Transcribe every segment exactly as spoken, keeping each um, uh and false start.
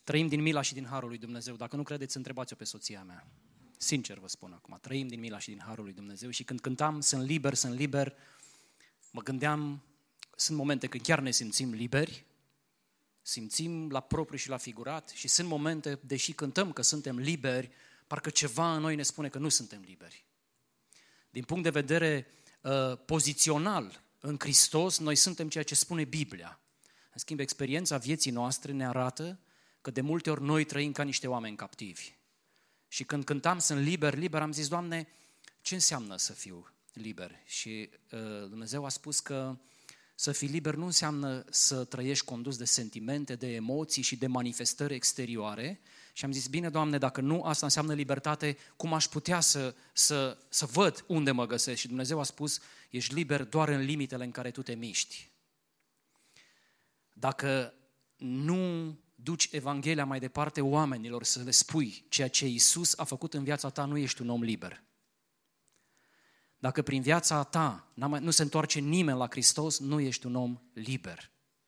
Trăim din mila și din harul lui Dumnezeu. Dacă nu credeți, întrebați-o pe soția mea. Sincer vă spun acum, trăim din mila și din harul lui Dumnezeu și când cântam sunt liber, sunt liber, mă gândeam, sunt momente când chiar ne simțim liberi, simțim la propriu și la figurat și sunt momente, deși cântăm că suntem liberi, parcă ceva în noi ne spune că nu suntem liberi. Din punct de vedere uh, pozițional, în Hristos, noi suntem ceea ce spune Biblia. În schimb, experiența vieții noastre ne arată că de multe ori noi trăim ca niște oameni captivi. Și când cântam sunt liber, liber, am zis, Doamne, ce înseamnă să fiu liber? Și uh, Dumnezeu a spus că să fii liber nu înseamnă să trăiești condus de sentimente, de emoții și de manifestări exterioare. Și am zis, bine, Doamne, dacă nu asta înseamnă libertate, cum aș putea să, să, să văd unde mă găsesc? Și Dumnezeu a spus, ești liber doar în limitele în care tu te miști. Dacă nu duci Evanghelia mai departe oamenilor să le spui ceea ce Iisus a făcut în viața ta, nu ești un om liber. Dacă prin viața ta nu se întoarce nimeni la Hristos, nu ești un om liber.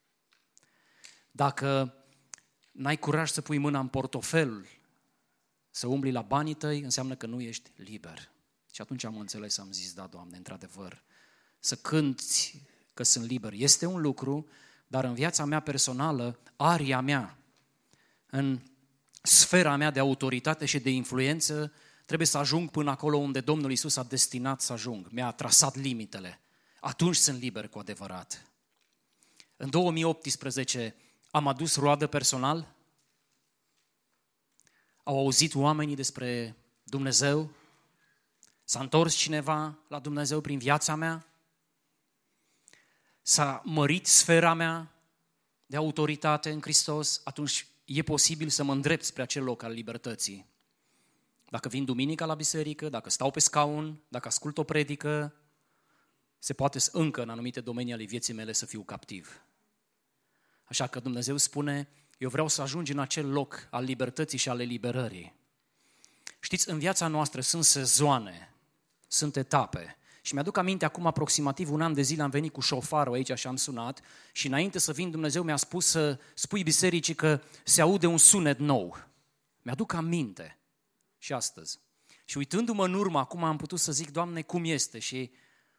Dacă n-ai curaj să pui mâna în portofel, să umbli la banii tăi, înseamnă că nu ești liber. Și atunci am înțeles, am zis, da, Doamne, într-adevăr, să cânti că sunt liber este un lucru, dar în viața mea personală, aria mea, în sfera mea de autoritate și de influență, trebuie să ajung până acolo unde Domnul Iisus a destinat să ajung. Mi-a trasat limitele. Atunci sunt liber cu adevărat. În două mii optsprezece am adus roadă personal. Au auzit oamenii despre Dumnezeu. S-a întors cineva la Dumnezeu prin viața mea. S-a mărit sfera mea de autoritate în Hristos. Atunci e posibil să mă îndrept spre acel loc al libertății. Dacă vin duminica la biserică, dacă stau pe scaun, dacă ascult o predică, se poate încă în anumite domenii ale vieții mele să fiu captiv. Așa că Dumnezeu spune, eu vreau să ajungi în acel loc al libertății și al eliberării. Știți, în viața noastră sunt sezoane, sunt etape. Și mi-aduc aminte, acum aproximativ un an de zile am venit cu șofarul aici și am sunat și înainte să vin Dumnezeu mi-a spus să spui bisericii că se aude un sunet nou. Mi-aduc aminte. Și astăzi. Și uitându-mă în urmă, acum am putut să zic, Doamne, cum este? Și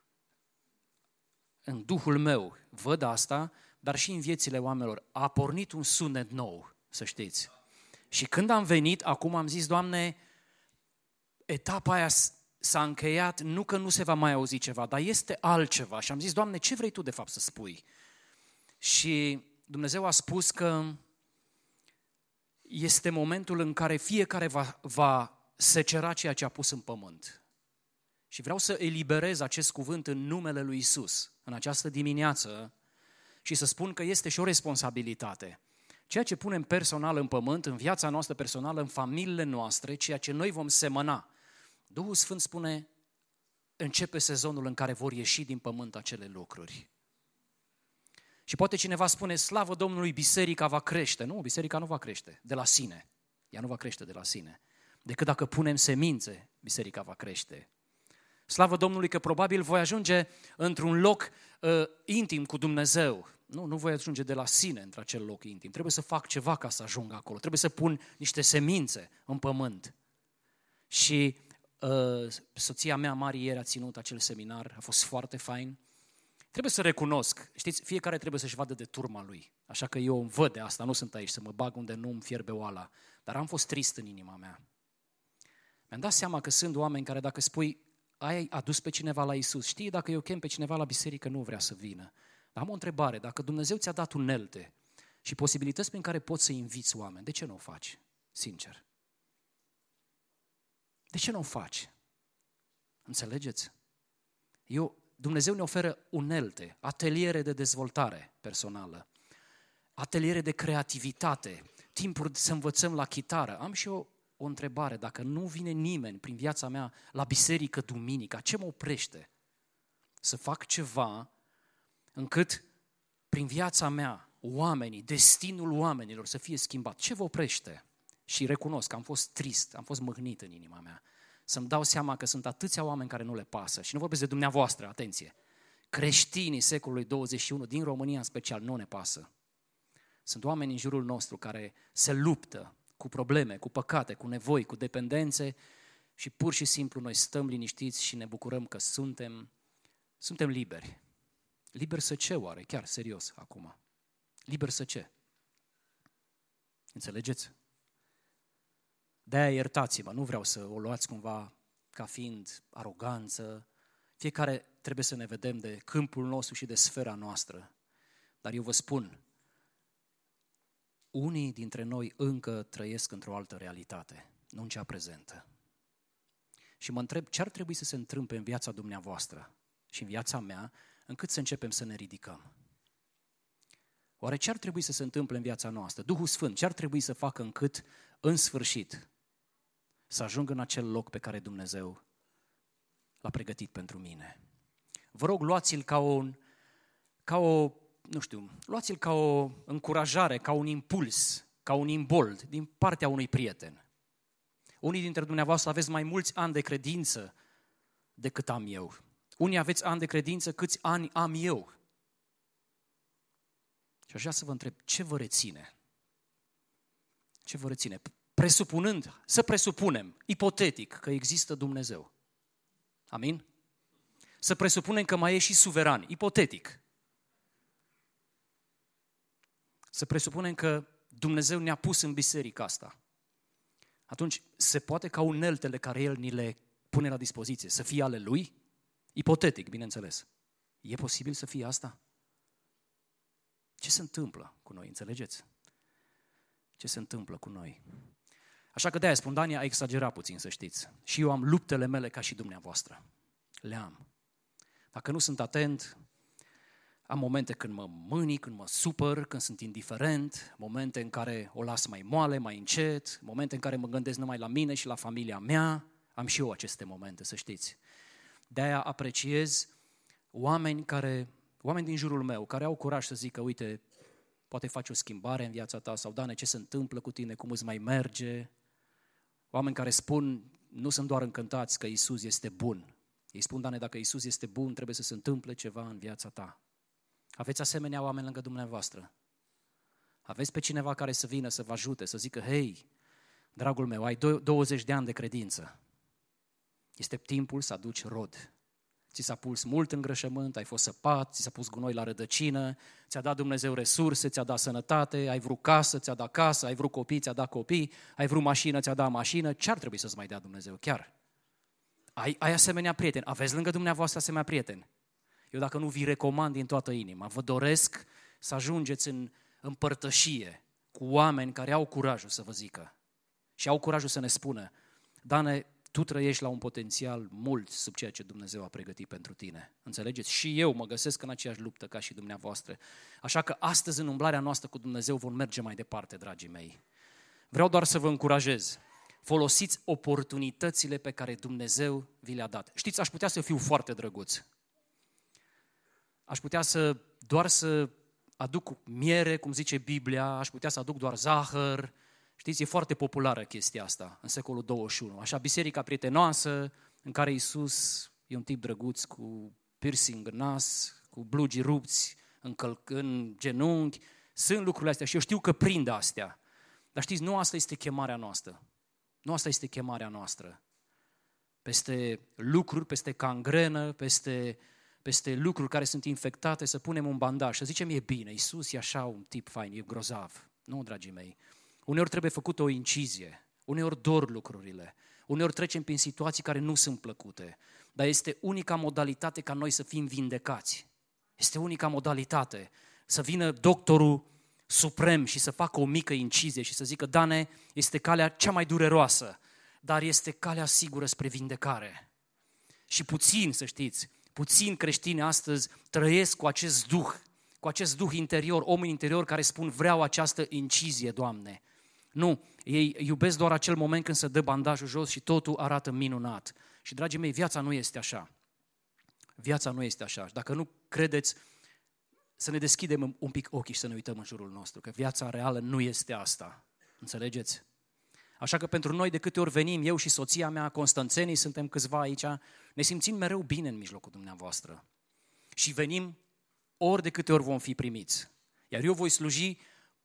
în Duhul meu văd asta, dar și în viețile oamenilor a pornit un sunet nou, să știți. Și când am venit, acum am zis, Doamne, etapa aia s-a încheiat, nu că nu se va mai auzi ceva, dar este altceva. Și am zis, Doamne, ce vrei Tu de fapt să spui? Și Dumnezeu a spus că este momentul în care fiecare va, va secera ceea ce a pus în pământ. Și vreau să eliberez acest cuvânt în numele lui Iisus în această dimineață și să spun că este și o responsabilitate. Ceea ce punem personal în pământ, în viața noastră personală, în familiile noastre, ceea ce noi vom semăna. Duhul Sfânt spune, începe sezonul în care vor ieși din pământ acele lucruri. Și poate cineva spune, slavă Domnului, biserica va crește. Nu, biserica nu va crește de la sine. Ea nu va crește de la sine. Decât dacă punem semințe, biserica va crește. Slavă Domnului că probabil voi ajunge într-un loc uh, intim cu Dumnezeu. Nu, nu voi ajunge de la sine într-acel loc intim. Trebuie să fac ceva ca să ajung acolo. Trebuie să pun niște semințe în pământ. Și uh, soția mea, Mari, ieri a ținut acel seminar. A fost foarte fain. Trebuie să recunosc, știți, fiecare trebuie să-și vadă de turma lui. Așa că eu îmi văd de asta, nu sunt aici să mă bag unde nu îmi fierbe oala. Dar am fost trist în inima mea. Mi-am dat seama că sunt oameni care dacă spui, ai adus pe cineva la Iisus, știi, dacă eu chem pe cineva la biserică, nu vrea să vină. Dar am o întrebare, dacă Dumnezeu ți-a dat unelte și posibilități prin care poți să inviți oameni, de ce nu o faci? Sincer. De ce nu o faci? Înțelegeți? Eu... Dumnezeu ne oferă unelte, ateliere de dezvoltare personală, ateliere de creativitate, timpuri să învățăm la chitară. Am și eu o întrebare, dacă nu vine nimeni prin viața mea la biserică duminica, ce mă oprește? Să fac ceva încât prin viața mea oamenii, destinul oamenilor să fie schimbat. Ce vă oprește? Și recunosc că am fost trist, am fost mâhnit în inima mea. Să-mi dau seama că sunt atâția oameni care nu le pasă. Și nu vorbesc de dumneavoastră, atenție. Creștinii secolului douăzeci și unu, din România în special, nu ne pasă. Sunt oameni în jurul nostru care se luptă cu probleme, cu păcate, cu nevoi, cu dependențe și pur și simplu noi stăm liniștiți și ne bucurăm că suntem, suntem liberi. Liberi să ce oare? Chiar serios acum. Liberi să ce? Înțelegeți? De-aia iertați-mă, nu vreau să o luați cumva ca fiind aroganță. Fiecare trebuie să ne vedem de câmpul nostru și de sfera noastră. Dar eu vă spun, unii dintre noi încă trăiesc într-o altă realitate, nu în cea prezentă. Și mă întreb ce ar trebui să se întâmple în viața dumneavoastră și în viața mea, încât să începem să ne ridicăm. Oare ce ar trebui să se întâmple în viața noastră? Duhul Sfânt, ce ar trebui să facă încât, în sfârșit, să ajung în acel loc pe care Dumnezeu l-a pregătit pentru mine? Vă rog, luați-l ca o, ca o, nu știu, luați-l ca o încurajare, ca un impuls, ca un imbold din partea unui prieten. Unii dintre dumneavoastră aveți mai mulți ani de credință decât am eu. Unii aveți ani de credință, câți ani am eu. Și aș vrea să vă întreb, ce vă reține? Ce vă reține? Presupunând, să presupunem, ipotetic, că există Dumnezeu. Amin? Să presupunem că mai e și suveran, ipotetic. Să presupunem că Dumnezeu ne-a pus în biserica asta. Atunci, se poate ca uneltele care El ni le pune la dispoziție să fie ale Lui? Ipotetic, bineînțeles. E posibil să fie asta? Ce se întâmplă cu noi, înțelegeți? Ce se întâmplă cu noi? Așa că de-aia spun, Dania a exagerat puțin, să știți. Și eu am luptele mele ca și dumneavoastră. Le am. Dacă nu sunt atent, am momente când mă mâni, când mă supăr, când sunt indiferent, momente în care o las mai moale, mai încet, momente în care mă gândesc numai la mine și la familia mea. Am și eu aceste momente, să știți. De-aia apreciez oameni care, oameni din jurul meu, care au curaj să zică, uite, poate faci o schimbare în viața ta, sau Dane, ce se întâmplă cu tine, cum îți mai merge. Oameni care spun, nu sunt doar încântați că Iisus este bun. Ei spun, Dane, dacă Iisus este bun, trebuie să se întâmple ceva în viața ta. Aveți asemenea oameni lângă dumneavoastră? Aveți pe cineva care să vină să vă ajute, să zică, hei, dragul meu, ai douăzeci de ani de credință. Este timpul să aduci rod. Ți s-a pus mult îngrășământ, ai fost săpat, ți s-a pus gunoi la rădăcină, ți-a dat Dumnezeu resurse, ți-a dat sănătate, ai vrut casă, ți-a dat casă, ai vrut copii, ți-a dat copii, ai vrut mașină, ți-a dat mașină. Ce ar trebui să-ți mai dea Dumnezeu? Chiar. Ai, ai asemenea prieteni, aveți lângă dumneavoastră asemenea prieteni. Eu dacă nu vi recomand din toată inima, vă doresc să ajungeți în împărtășie cu oameni care au curajul să vă zică și au curajul să ne spună, Dane, tu trăiești la un potențial mult sub ceea ce Dumnezeu a pregătit pentru tine. Înțelegeți? Și eu mă găsesc în aceeași luptă ca și dumneavoastră. Așa că astăzi în umblarea noastră cu Dumnezeu vom merge mai departe, dragii mei. Vreau doar să vă încurajez. Folosiți oportunitățile pe care Dumnezeu vi le-a dat. Știți, aș putea să fiu foarte drăguț. Aș putea să doar să aduc miere, cum zice Biblia, aș putea să aduc doar zahăr. Știți, e foarte populară chestia asta în secolul douăzeci și unu. Așa, biserica prietenoasă, în care Iisus e un tip drăguț cu piercing în nas, cu blugi rupți în, căl- în genunchi. Sunt lucrurile astea și eu știu că prind astea. Dar știți, nu asta este chemarea noastră. Nu asta este chemarea noastră. Peste lucruri, peste cangrenă, peste, peste lucruri care sunt infectate, să punem un bandaj, să zicem e bine, Iisus e așa un tip fain, e grozav. Nu, dragii mei. Uneori trebuie făcută o incizie, uneori dor lucrurile, uneori trecem prin situații care nu sunt plăcute, dar este unica modalitate ca noi să fim vindecați. Este unica modalitate să vină doctorul suprem și să facă o mică incizie și să zică, Dane, este calea cea mai dureroasă, dar este calea sigură spre vindecare. Și puțin, să știți, puțin creștini astăzi trăiesc cu acest duh, cu acest duh interior, omul interior care spun, vreau această incizie, Doamne. Nu, ei iubesc doar acel moment când se dă bandajul jos și totul arată minunat. Și, dragii mei, viața nu este așa. Viața nu este așa. Dacă nu credeți, să ne deschidem un pic ochii și să ne uităm în jurul nostru, că viața reală nu este asta. Înțelegeți? Așa că pentru noi, de câte ori venim, eu și soția mea, constanțenii, suntem câțiva aici, ne simțim mereu bine în mijlocul dumneavoastră. Și venim ori de câte ori vom fi primiți. Iar eu voi sluji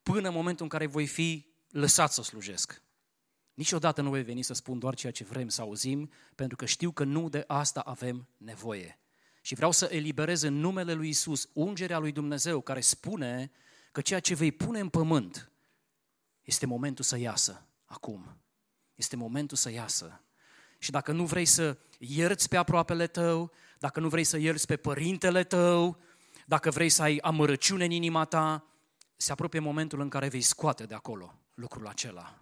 până în momentul în care voi fi lăsat să slujesc. Niciodată nu voi veni să spun doar ceea ce vrem să auzim, pentru că știu că nu de asta avem nevoie. Și vreau să eliberez în numele lui Iisus ungerea lui Dumnezeu care spune că ceea ce vei pune în pământ este momentul să iasă acum. Este momentul să iasă. Și dacă nu vrei să ierți pe aproapele tău, dacă nu vrei să ierți pe părintele tău, dacă vrei să ai amărăciune în inima ta, se apropie momentul în care vei scoate de acolo lucrul acela.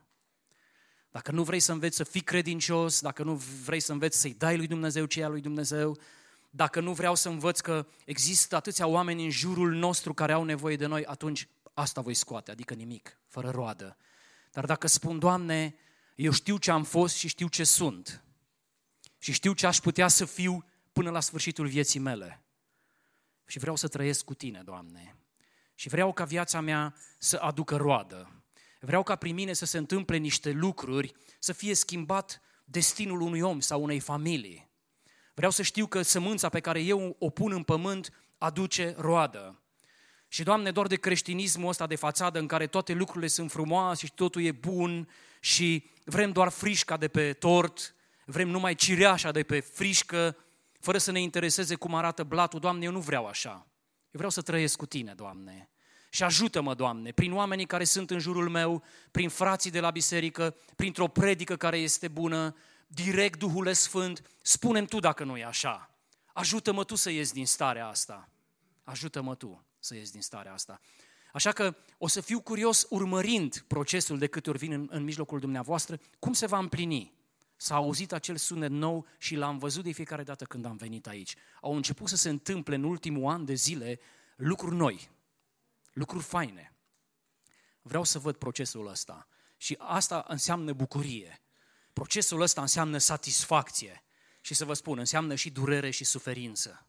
Dacă nu vrei să înveți să fii credincios, dacă nu vrei să înveți să-i dai lui Dumnezeu ce e al lui Dumnezeu, dacă nu vreau să învăț că există atâția oameni în jurul nostru care au nevoie de noi, atunci asta voi scoate, adică nimic, fără roadă. Dar dacă spun, Doamne, eu știu ce am fost și știu ce sunt și știu ce aș putea să fiu până la sfârșitul vieții mele și vreau să trăiesc cu Tine, Doamne, și vreau ca viața mea să aducă roadă. Vreau ca prin mine să se întâmple niște lucruri, să fie schimbat destinul unui om sau unei familii. Vreau să știu că sămânța pe care eu o pun în pământ aduce roadă. Și, Doamne, doar de creștinismul ăsta de fațadă în care toate lucrurile sunt frumoase și totul e bun și vrem doar frișca de pe tort, vrem numai cireașa de pe frișcă, fără să ne intereseze cum arată blatul, Doamne, eu nu vreau așa. Eu vreau să trăiesc cu Tine, Doamne. Și ajută-mă, Doamne, prin oamenii care sunt în jurul meu, prin frații de la biserică, printr-o predică care este bună, direct, Duhule Sfânt, spune-mi Tu dacă nu e așa. Ajută-mă Tu să ies din starea asta. Ajută-mă Tu să ies din starea asta. Așa că o să fiu curios urmărind procesul de câte ori vin în, în mijlocul dumneavoastră, cum se va împlini. S-a auzit acel sunet nou și l-am văzut de fiecare dată când am venit aici. Au început să se întâmple în ultimul an de zile lucruri noi, lucruri faine. Vreau să văd procesul ăsta și asta înseamnă bucurie. Procesul ăsta înseamnă satisfacție și să vă spun, înseamnă și durere și suferință.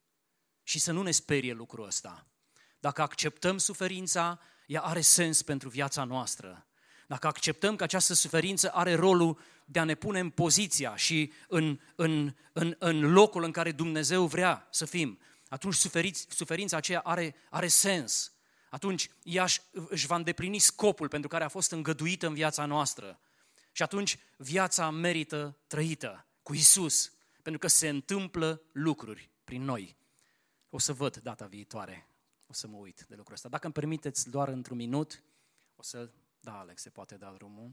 Și să nu ne sperie lucrul ăsta. Dacă acceptăm suferința, ea are sens pentru viața noastră. Dacă acceptăm că această suferință are rolul de a ne pune în poziția și în, în, în, în locul în care Dumnezeu vrea să fim, atunci suferința aceea are, are sens. Atunci ea își va îndeplini scopul pentru care a fost îngăduită în viața noastră. Și atunci viața merită trăită cu Iisus, pentru că se întâmplă lucruri prin noi. O să văd data viitoare, o să mă uit de lucrul ăsta. Dacă îmi permiteți doar într-un minut, o să... Da, Alex, se poate da drumul.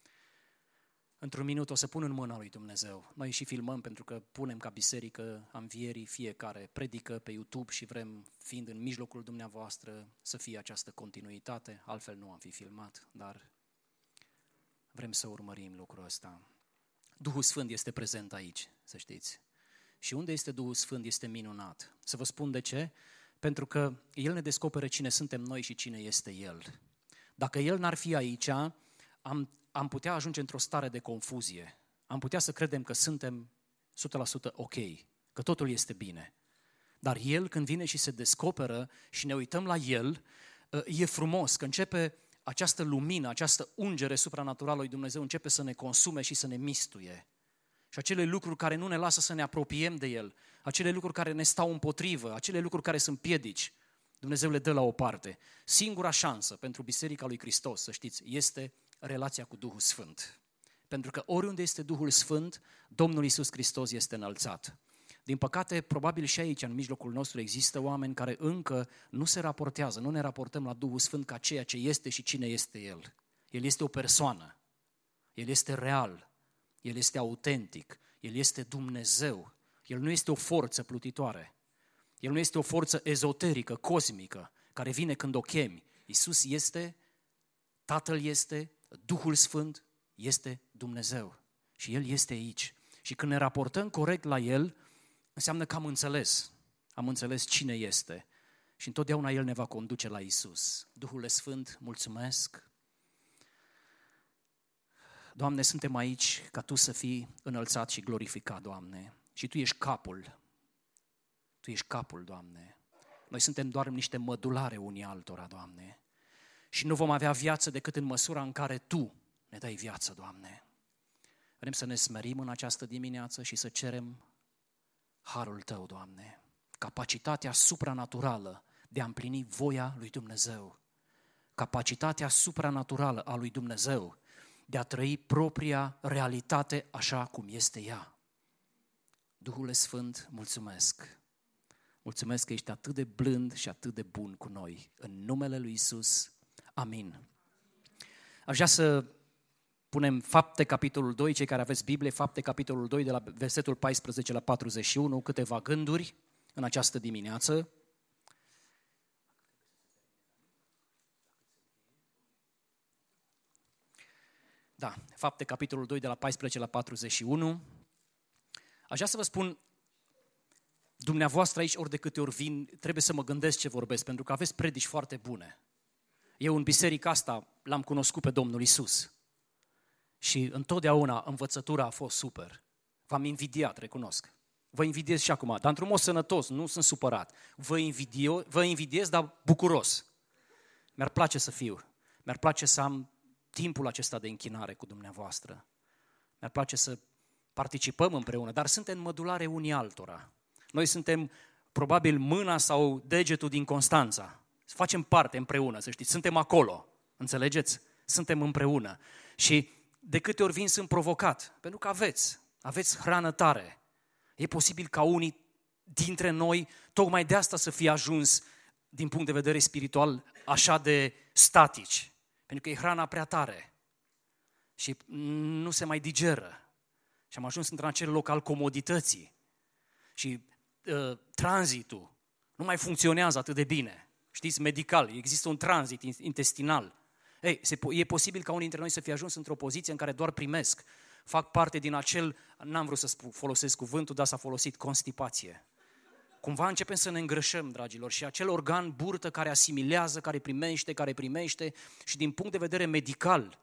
Într-un minut o să pun în mâna lui Dumnezeu. Noi și filmăm pentru că punem ca biserică a învierii, fiecare predică pe YouTube și vrem, fiind în mijlocul dumneavoastră, să fie această continuitate. Altfel nu am fi filmat, dar vrem să urmărim lucrul ăsta. Duhul Sfânt este prezent aici, să știți. Și unde este Duhul Sfânt este minunat. Să vă spun de ce? Pentru că El ne descoperă cine suntem noi și cine este El. Dacă El n-ar fi aici, am, am putea ajunge într-o stare de confuzie. Am putea să credem că suntem o sută la sută ok, că totul este bine. Dar El, când vine și se descoperă și ne uităm la El, e frumos că începe această lumină, această ungere supranaturală lui Dumnezeu începe să ne consume și să ne mistuie. Și acele lucruri care nu ne lasă să ne apropiem de El, acele lucruri care ne stau împotrivă, acele lucruri care sunt piedici, Dumnezeu le dă la o parte. Singura șansă pentru Biserica lui Hristos, să știți, este relația cu Duhul Sfânt. Pentru că oriunde este Duhul Sfânt, Domnul Iisus Hristos este înălțat. Din păcate, probabil și aici, în mijlocul nostru, există oameni care încă nu se raportează, nu ne raportăm la Duhul Sfânt ca ceea ce este și cine este El. El este o persoană, El este real, El este autentic, El este Dumnezeu, El nu este o forță plutitoare, El nu este o forță ezoterică, cosmică, care vine când o chemi. Iisus este, Tatăl este, Duhul Sfânt este Dumnezeu și El este aici. Și când ne raportăm corect la El, înseamnă că am înțeles, am înțeles cine este și întotdeauna El ne va conduce la Iisus. Duhul Sfânt, mulțumesc. Doamne, suntem aici ca Tu să fii înălțat și glorificat, Doamne, și Tu ești capul. Tu ești capul, Doamne. Noi suntem doar niște mădulare unii altora, Doamne. Și nu vom avea viață decât în măsura în care Tu ne dai viață, Doamne. Vrem să ne smerim în această dimineață și să cerem harul Tău, Doamne. Capacitatea supranaturală de a împlini voia lui Dumnezeu. capacitatea supranaturală a lui Dumnezeu de a trăi propria realitate așa cum este ea. Duhule Sfânt, mulțumesc! Mulțumesc că ești atât de blând și atât de bun cu noi. În numele lui Iisus, amin. Aș vrea să punem Fapte, capitolul doi, cei care aveți Biblie, Fapte, capitolul doi, de la versetul paisprezece la patruzeci și unu, câteva gânduri în această dimineață. Da, Fapte, capitolul doi, de la paisprezece la patruzeci și unu. Aș vrea să vă spun, dumneavoastră aici, ori de câte ori vin, trebuie să mă gândesc ce vorbesc, pentru că aveți predici foarte bune. Eu în biserica asta l-am cunoscut pe Domnul Iisus și întotdeauna învățătura a fost super. V-am invidiat, recunosc. Vă invidiez și acum, dar într-un mod sănătos, nu sunt supărat. Vă, invidio, vă invidiez, dar bucuros. Mi-ar place să fiu, mi-ar place să am timpul acesta de închinare cu dumneavoastră. Mi-ar place să participăm împreună, dar suntem mădulare unii altora. Noi suntem probabil mâna sau degetul din Constanța. Facem parte împreună, să știți, suntem acolo, înțelegeți? Suntem împreună. Și de câte ori vin sunt provocat, pentru că aveți, aveți hrană tare. E posibil ca unii dintre noi, tocmai de asta să fie ajuns, din punct de vedere spiritual, așa de statici. Pentru că e hrana prea tare și nu se mai digeră. Și am ajuns într-un acel loc al comodității și uh, tranzitul nu mai funcționează atât de bine. Știți, medical, există un tranzit intestinal. Ei, se, e posibil ca unii dintre noi să fie ajuns într-o poziție în care doar primesc, fac parte din acel, n-am vrut să spun, folosesc cuvântul, dar s-a folosit, constipație. Cumva începem să ne îngrășăm, dragilor, și acel organ burtă care asimilează, care primește, care primește și din punct de vedere medical,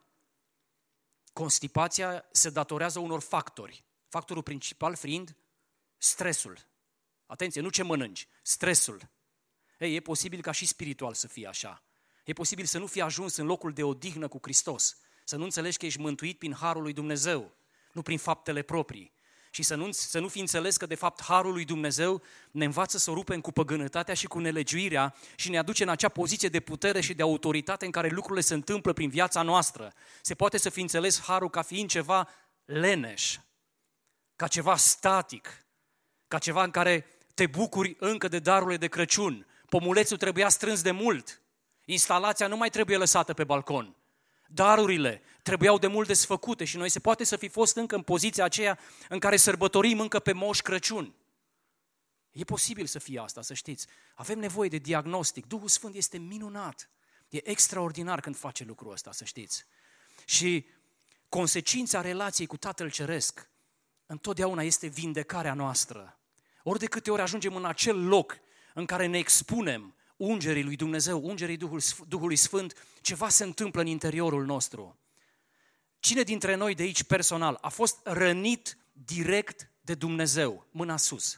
constipația se datorează unor factori. Factorul principal fiind stresul. Atenție, nu ce mănânci, stresul. Ei, e posibil ca și spiritual să fie așa. E posibil să nu fii ajuns în locul de odihnă cu Hristos, să nu înțelegi că ești mântuit prin harul lui Dumnezeu, nu prin faptele proprii. Și să nu, să nu fi înțeles că de fapt harul lui Dumnezeu ne învață să rupem cu păgânătatea și cu nelegiuirea și ne aduce în acea poziție de putere și de autoritate în care lucrurile se întâmplă prin viața noastră. Se poate să fi înțeles harul ca fiind ceva leneș, ca ceva static, ca ceva în care te bucuri încă de darurile de Crăciun. Pomulețul trebuia strâns de mult, instalația nu mai trebuie lăsată pe balcon. Darurile trebuiau de mult desfăcute și noi se poate să fi fost încă în poziția aceea în care sărbătorim încă pe Moș Crăciun. E posibil să fie asta, să știți. Avem nevoie de diagnostic. Duhul Sfânt este minunat. E extraordinar când face lucrul ăsta, să știți. Și consecința relației cu Tatăl Ceresc întotdeauna este vindecarea noastră. Ori de câte ori ajungem în acel loc în care ne expunem ungerii lui Dumnezeu, ungerii Duhului Sfânt, ceva se întâmplă în interiorul nostru. Cine dintre noi de aici personal a fost rănit direct de Dumnezeu? Mâna sus.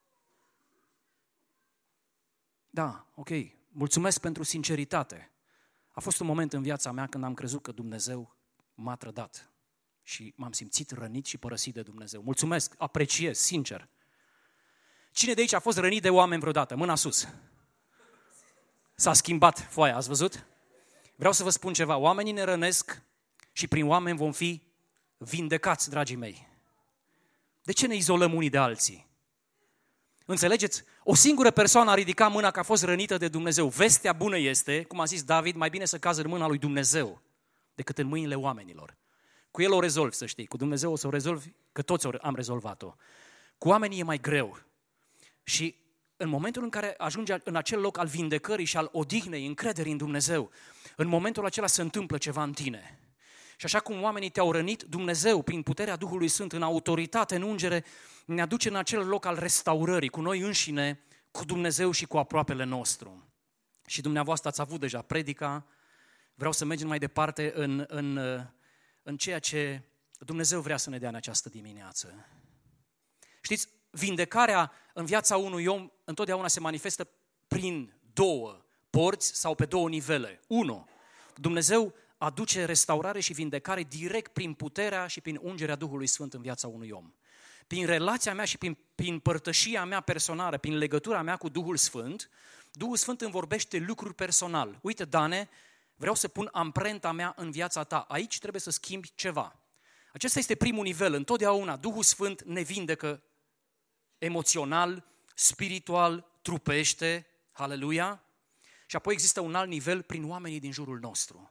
Da, ok. Mulțumesc pentru sinceritate. A fost un moment în viața mea când am crezut că Dumnezeu m-a trădat și m-am simțit rănit și părăsit de Dumnezeu. Mulțumesc, apreciez, sincer. Cine de aici a fost rănit de oameni vreodată? Mâna sus. S-a schimbat foaia, ați văzut? Vreau să vă spun ceva. Oamenii ne rănesc și prin oameni vom fi vindecați, dragii mei. De ce ne izolăm unii de alții? Înțelegeți? O singură persoană a ridicat mâna că a fost rănită de Dumnezeu. Vestea bună este, cum a zis David, mai bine să cazi în mâna lui Dumnezeu decât în mâinile oamenilor. Cu el o rezolvi, să știi. Cu Dumnezeu o să o rezolvi, că toți am rezolvat-o. Cu oamenii e mai greu. Și în momentul în care ajunge în acel loc al vindecării și al odihnei, încrederii în Dumnezeu, în momentul acela se întâmplă ceva în tine. Și așa cum oamenii te-au rănit, Dumnezeu, prin puterea Duhului Sfânt, în autoritate, în ungere, ne aduce în acel loc al restaurării, cu noi înșine, cu Dumnezeu și cu aproapele nostru. Și dumneavoastră ați avut deja predica, vreau să mergem mai departe în, în, în ceea ce Dumnezeu vrea să ne dea în această dimineață. Știți, vindecarea în viața unui om întotdeauna se manifestă prin două porți sau pe două nivele. Unu, Dumnezeu aduce restaurare și vindecare direct prin puterea și prin ungerea Duhului Sfânt în viața unui om. Prin relația mea și prin, prin părtășia mea personală, prin legătura mea cu Duhul Sfânt, Duhul Sfânt îmi vorbește lucruri personal. Uite, Dane, Vreau să pun amprenta mea în viața ta. Aici trebuie să schimbi ceva. Acesta este primul nivel. Întotdeauna Duhul Sfânt ne vindecă emoțional, spiritual, trupește. Haleluia! Și apoi există un alt nivel prin oamenii din jurul nostru.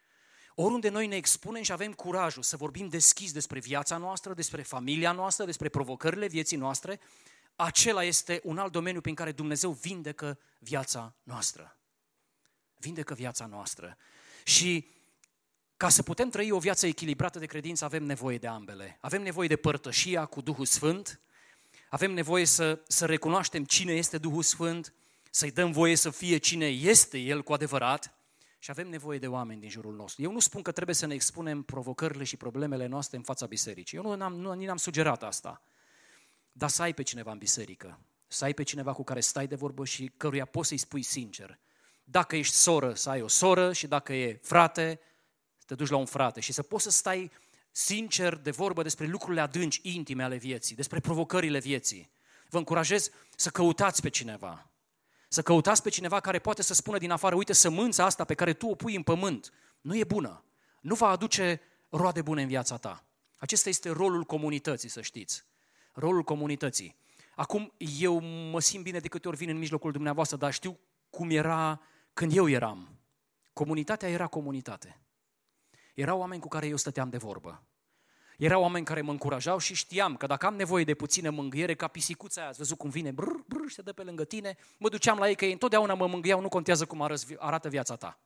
Oriunde noi ne expunem și avem curajul să vorbim deschis despre viața noastră, despre familia noastră, despre provocările vieții noastre, acela este un alt domeniu prin care Dumnezeu vindecă viața noastră. Vindecă viața noastră. Și ca să putem trăi o viață echilibrată de credință, avem nevoie de ambele. Avem nevoie de părtășia cu Duhul Sfânt, avem nevoie să, să recunoaștem cine este Duhul Sfânt, să-i dăm voie să fie cine este El cu adevărat și avem nevoie de oameni din jurul nostru. Eu nu spun că trebuie să ne expunem provocările și problemele noastre în fața bisericii. Eu nu n-am, nu, nici n-am sugerat asta. Dar să ai pe cineva în biserică, să ai pe cineva cu care stai de vorbă și căruia poți să-i spui sincer. Dacă ești soră, să ai o soră și dacă e frate, să te duci la un frate și să poți să stai sincer de vorbă despre lucrurile adânci, intime ale vieții, despre provocările vieții. Vă încurajez să căutați pe cineva. Să căutați pe cineva care poate să spună din afară, uite, sămânța asta pe care tu o pui în pământ nu e bună, nu va aduce roade bune în viața ta. Acesta este rolul comunității, să știți. Rolul comunității. Acum, eu mă simt bine de câte ori vin în mijlocul dumneavoastră, dar știu cum era când eu eram. Comunitatea era comunitate. Erau oameni cu care eu stăteam de vorbă. Erau oameni care mă încurajau și știam că dacă am nevoie de puțină mângâiere, ca pisicuța aia, ați văzut cum vine, brr, brr, și se dă pe lângă tine, mă duceam la ei că ei întotdeauna mă mângâiau, nu contează cum arată viața ta.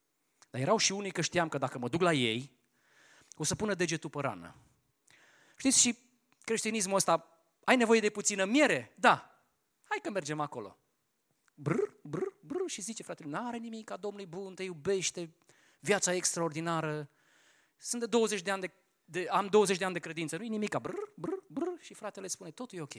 Dar erau și unii că știam că dacă mă duc la ei, o să pună degetul pe rană. Știți, și creștinismul ăsta, ai nevoie de puțină miere? Da, hai că mergem acolo. Brr, brr, brr, și zice fratele, n-are nimic, ca Domnul bun, te iubește, viața e extraordinară, sunt de douăzeci de ani de De, am douăzeci de ani de credință, nu-i nimica, brr, brr, brr, și fratele spune, totul e ok.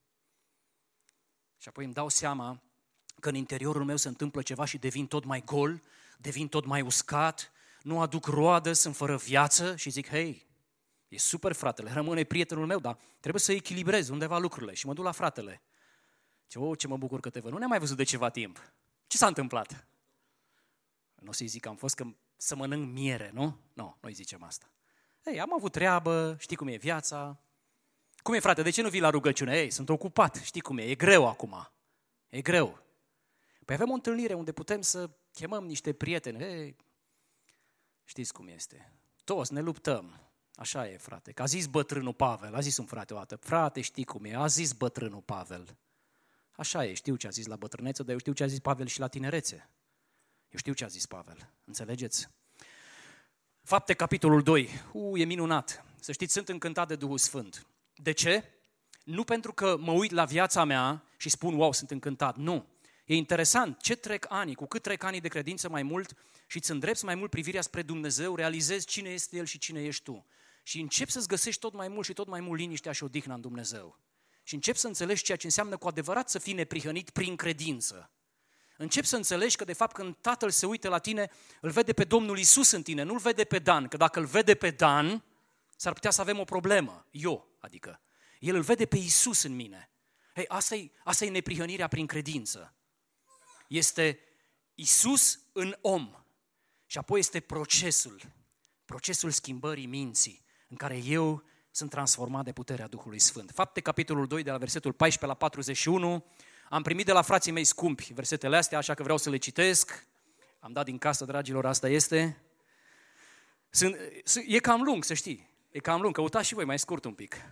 Și apoi îmi dau seama că în interiorul meu se întâmplă ceva și devin tot mai gol, devin tot mai uscat, nu aduc roadă, sunt fără viață și zic, hei, e super fratele, rămâne prietenul meu, dar trebuie să echilibrez undeva lucrurile. Și mă duc la fratele. Ce, oh, ce mă bucur că te văd, nu ne-am mai văzut de ceva timp. Ce s-a întâmplat? Nu o să-i zic că am fost că să mănânc miere, nu? Nu, nu-i zicem asta. Ei, am avut treabă, știi cum e viața. Cum e, frate, de ce nu vii la rugăciune? Ei, sunt ocupat, știi cum e, e greu acum. E greu. Păi avem o întâlnire unde putem să chemăm niște prieteni. Ei, știți cum este. Toți ne luptăm. Așa e, frate. Că a zis bătrânul Pavel, a zis un frate o dată, frate, știi cum e, a zis bătrânul Pavel. Așa e, știu ce a zis la bătrânețe, dar eu știu ce a zis Pavel și la tinerețe. Eu știu ce a zis Pavel, înțelegeți? Fapte, capitolul doi. U, e minunat. Să știți, sunt încântat de Duhul Sfânt. De ce? Nu pentru că mă uit la viața mea și spun, wow, sunt încântat. Nu. E interesant. Ce trec ani? Cu cât trec anii de credință mai mult și îți îndrepți mai mult privirea spre Dumnezeu, realizezi cine este El și cine ești tu. Și începi să-ți găsești tot mai mult și tot mai mult liniștea și odihna în Dumnezeu. Și începi să înțelegi ceea ce înseamnă cu adevărat să fii neprihănit prin credință. Începi să înțelegi că de fapt când Tatăl se uită la tine, îl vede pe Domnul Iisus în tine, nu îl vede pe Dan. Că dacă îl vede pe Dan, s-ar putea să avem o problemă. Eu, adică. El îl vede pe Iisus în mine. Ei, asta e, asta e neprihănirea prin credință. Este Iisus în om. Și apoi este procesul, procesul schimbării minții, în care eu sunt transformat de puterea Duhului Sfânt. Fapte, capitolul doi, de la versetul paisprezece la patruzeci și unu. Am primit de la frații mei scumpi versetele astea, așa că vreau să le citesc. Am dat din casă, dragilor, asta este. Sunt, e cam lung, să știi. E cam lung, căutați și voi, mai scurt un pic.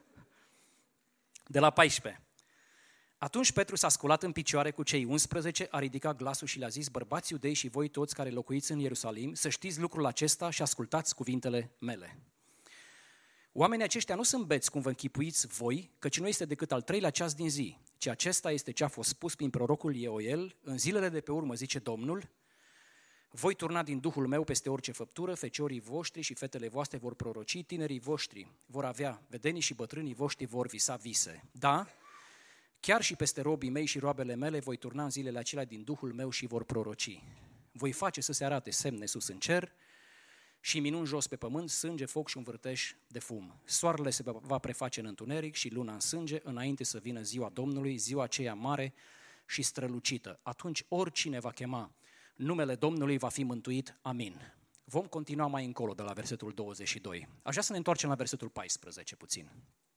De la paisprezece. Atunci Petru s-a sculat în picioare cu cei unsprezece, a ridicat glasul și le-a zis, bărbați iudei și voi toți care locuiți în Ierusalim, să știți lucrul acesta și ascultați cuvintele mele. Oamenii aceștia nu sunt beți cum vă închipuiți voi, căci nu este decât al treilea ceas din zi, ci acesta este ce a fost spus prin prorocul Ioel, în zilele de pe urmă, zice Domnul, voi turna din Duhul meu peste orice făptură, feciorii voștri și fetele voastre vor proroci, tinerii voștri vor avea vedenii și bătrânii voștri vor visa vise. Da, chiar și peste robii mei și roabele mele voi turna în zilele acelea din Duhul meu și vor proroci. Voi face să se arate semne sus în cer și minuni jos pe pământ, sânge, foc și un vârtej de fum. Soarele se va preface în întuneric și luna în sânge, înainte să vină ziua Domnului, ziua aceea mare și strălucită. Atunci oricine va chema numele Domnului va fi mântuit. Amin. Vom continua mai încolo de la versetul douăzeci și doi. Aș vrea să ne întoarcem la versetul paisprezece puțin.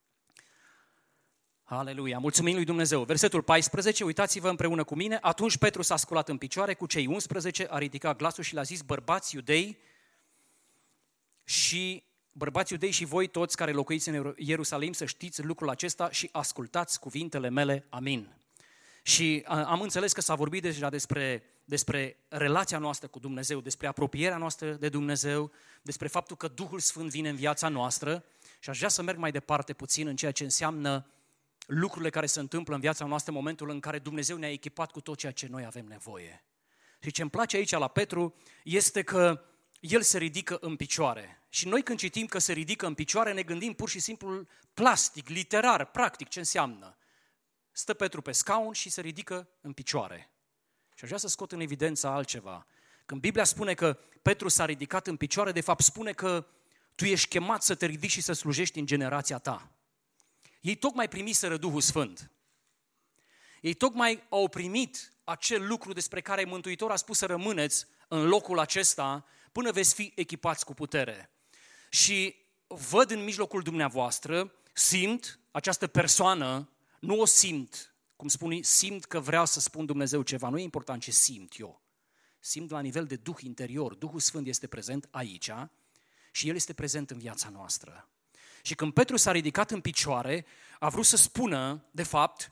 Aleluia, mulțumim lui Dumnezeu. Versetul paisprezece, uitați-vă împreună cu mine. Atunci Petru s-a sculat în picioare cu cei unsprezece, a ridicat glasul și le-a zis: bărbați iudei și bărbați iudei și voi toți care locuiți în Ierusalim, să știți lucrul acesta și ascultați cuvintele mele. Amin. Și am înțeles că s-a vorbit deja despre, despre relația noastră cu Dumnezeu, despre apropierea noastră de Dumnezeu, despre faptul că Duhul Sfânt vine în viața noastră și aș vrea să merg mai departe puțin în ceea ce înseamnă lucrurile care se întâmplă în viața noastră în momentul în care Dumnezeu ne-a echipat cu tot ceea ce noi avem nevoie. Și ce îmi place aici la Petru este că el se ridică în picioare. Și noi când citim că se ridică în picioare, ne gândim pur și simplu plastic, literar, practic, ce înseamnă. Stă Petru pe scaun și se ridică în picioare. Și aș vrea să scot în evidență altceva. Când Biblia spune că Petru s-a ridicat în picioare, de fapt spune că tu ești chemat să te ridici și să slujești în generația ta. Ei tocmai primiseră Duhul Sfânt. Ei tocmai au primit acel lucru despre care Mântuitorul a spus să rămâneți în locul acesta până veți fi echipați cu putere. Și văd în mijlocul dumneavoastră, simt această persoană, nu o simt, cum spun, simt că vreau să spun Dumnezeu ceva, nu e important ce simt eu. Simt la nivel de Duh interior, Duhul Sfânt este prezent aici și El este prezent în viața noastră. Și când Petru s-a ridicat în picioare, a vrut să spună, de fapt,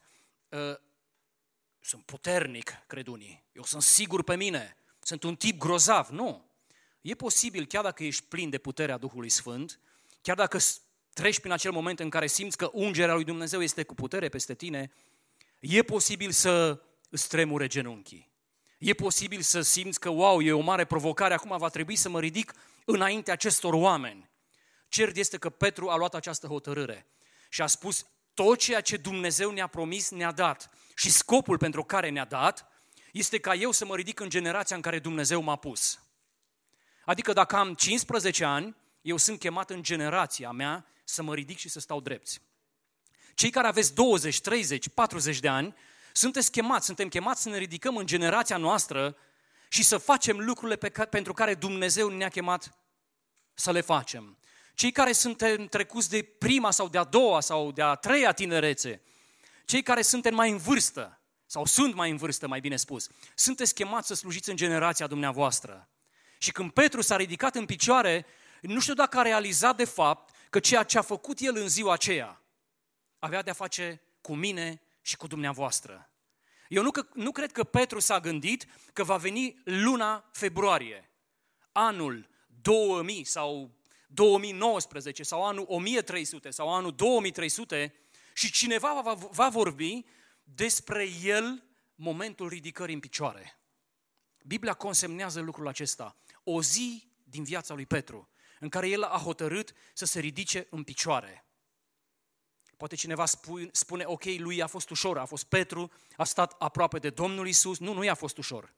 sunt puternic, cred unii, eu sunt sigur pe mine, sunt un tip grozav. Nu. E posibil, chiar dacă ești plin de puterea Duhului Sfânt, chiar dacă treci prin acel moment în care simți că ungerea lui Dumnezeu este cu putere peste tine, e posibil să îți tremure genunchii. E posibil să simți că, wow, e o mare provocare, acum va trebui să mă ridic înainte acestor oameni. Cert este că Petru a luat această hotărâre și a spus: tot ceea ce Dumnezeu ne-a promis, ne-a dat. Și scopul pentru care ne-a dat este ca eu să mă ridic în generația în care Dumnezeu m-a pus. Adică dacă am cincisprezece ani, eu sunt chemat în generația mea să mă ridic și să stau drepți. Cei care aveți douăzeci, treizeci, patruzeci de ani, sunteți chemați, suntem chemați să ne ridicăm în generația noastră și să facem lucrurile pe care, pentru care Dumnezeu ne-a chemat să le facem. Cei care suntem trecuți de prima sau de a doua sau de a treia tinerețe, cei care suntem mai în vârstă, sau sunt mai în vârstă, mai bine spus, sunteți chemați să slujiți în generația dumneavoastră. Și când Petru s-a ridicat în picioare, nu știu dacă a realizat de fapt că ceea ce a făcut el în ziua aceea avea de-a face cu mine și cu dumneavoastră. Eu nu, că, nu cred că Petru s-a gândit că va veni luna februarie, anul două mii sau două mii nouăsprezece sau anul o mie trei sute sau anul două mii trei sute și cineva va, va vorbi despre el momentul ridicării în picioare. Biblia consemnează lucrul acesta. O zi din viața lui Petru în care el a hotărât să se ridice în picioare. Poate cineva spune, ok, lui a fost ușor, a fost Petru, a stat aproape de Domnul Iisus. Nu, nu i-a fost ușor.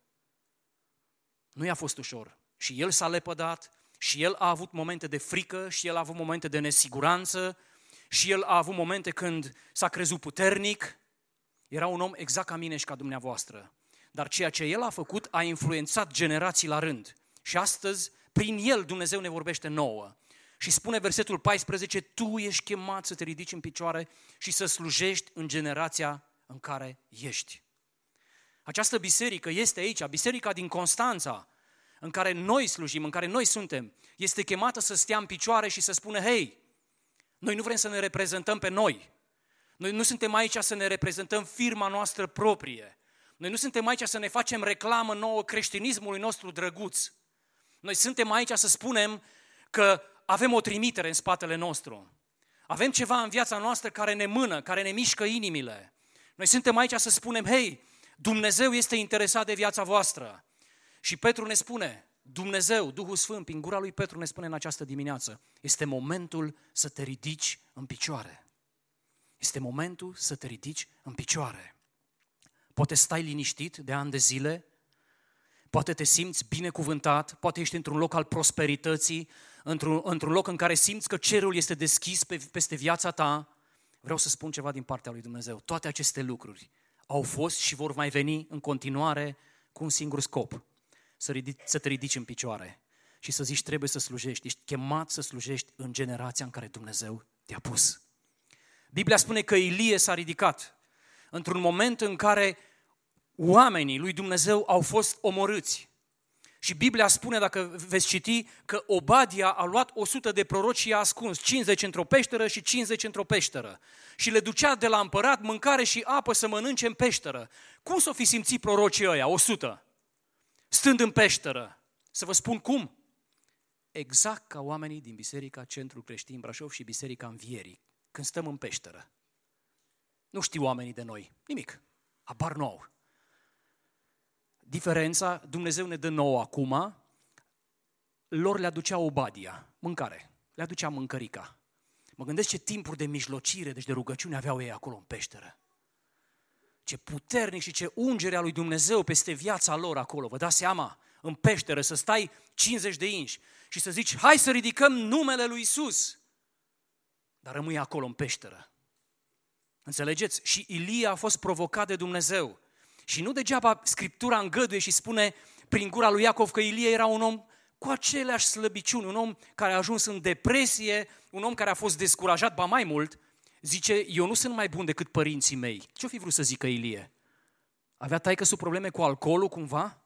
Nu i-a fost ușor. Și el s-a lepădat, și el a avut momente de frică, și el a avut momente de nesiguranță, și el a avut momente când s-a crezut puternic. Era un om exact ca mine și ca dumneavoastră. Dar ceea ce el a făcut a influențat generații la rând. Și astăzi, prin el, Dumnezeu ne vorbește nouă. Și spune versetul paisprezece, tu ești chemat să te ridici în picioare și să slujești în generația în care ești. Această biserică este aici, biserica din Constanța, în care noi slujim, în care noi suntem, este chemată să stea în picioare și să spună, hei, noi nu vrem să ne reprezentăm pe noi. Noi nu suntem aici să ne reprezentăm firma noastră proprie. Noi nu suntem aici să ne facem reclamă nouă creștinismului nostru drăguț. Noi suntem aici să spunem că avem o trimitere în spatele nostru. Avem ceva în viața noastră care ne mână, care ne mișcă inimile. Noi suntem aici să spunem, hei, Dumnezeu este interesat de viața voastră. Și Petru ne spune, Dumnezeu, Duhul Sfânt, prin gura lui Petru ne spune în această dimineață, este momentul să te ridici în picioare. Este momentul să te ridici în picioare. Poate stai liniștit de ani de zile, poate te simți binecuvântat, poate ești într-un loc al prosperității, într-un, într-un loc în care simți că cerul este deschis pe, peste viața ta. Vreau să spun ceva din partea lui Dumnezeu. Toate aceste lucruri au fost și vor mai veni în continuare cu un singur scop. să, ridici, să te ridici în picioare și să zici trebuie să slujești. Ești chemat să slujești în generația în care Dumnezeu te-a pus. Biblia spune că Ilie s-a ridicat într-un moment în care oamenii lui Dumnezeu au fost omorâți. Și Biblia spune, dacă veți citi, că Obadia a luat o sută de proroci și i-a ascuns, cincizeci într-o peșteră și cincizeci într-o peșteră. Și le ducea de la împărat mâncare și apă să mănânce în peșteră. Cum s-o fi simțit prorocii ăia, o sută, stând în peșteră? Să vă spun cum. Exact ca oamenii din Biserica Centrul Creștin Brașov și Biserica Învierii, când stăm în peșteră. Nu știu oamenii de noi, nimic, habar nou. Diferența, Dumnezeu ne dă nouă acum, lor le aducea Obadia, mâncare, le aducea mâncărica. Mă gândesc ce timpuri de mijlocire, deci de rugăciune aveau ei acolo în peșteră. Ce puternic și ce ungere a lui Dumnezeu peste viața lor acolo, vă dați seama? În peșteră, să stai cincizeci de inși și să zici, hai să ridicăm numele lui Iisus, dar rămâi acolo în peșteră. Înțelegeți? Și Ilie a fost provocat de Dumnezeu. Și nu degeaba Scriptura îngăduie și spune prin gura lui Iacov că Ilie era un om cu aceleași slăbiciuni, un om care a ajuns în depresie, un om care a fost descurajat, ba mai mult, zice, eu nu sunt mai bun decât părinții mei. Ce-o fi vrut să zică Ilie? Avea taică-su probleme cu alcoolul cumva?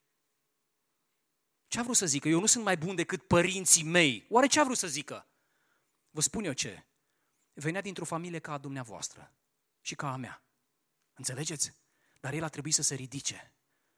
Ce a vrut să zică? Eu nu sunt mai bun decât părinții mei. Oare ce a vrut să zică? Vă spun eu ce. Venea dintr-o familie ca a dumneavoastră și ca a mea. Înțelegeți? Dar el a trebuit să se ridice.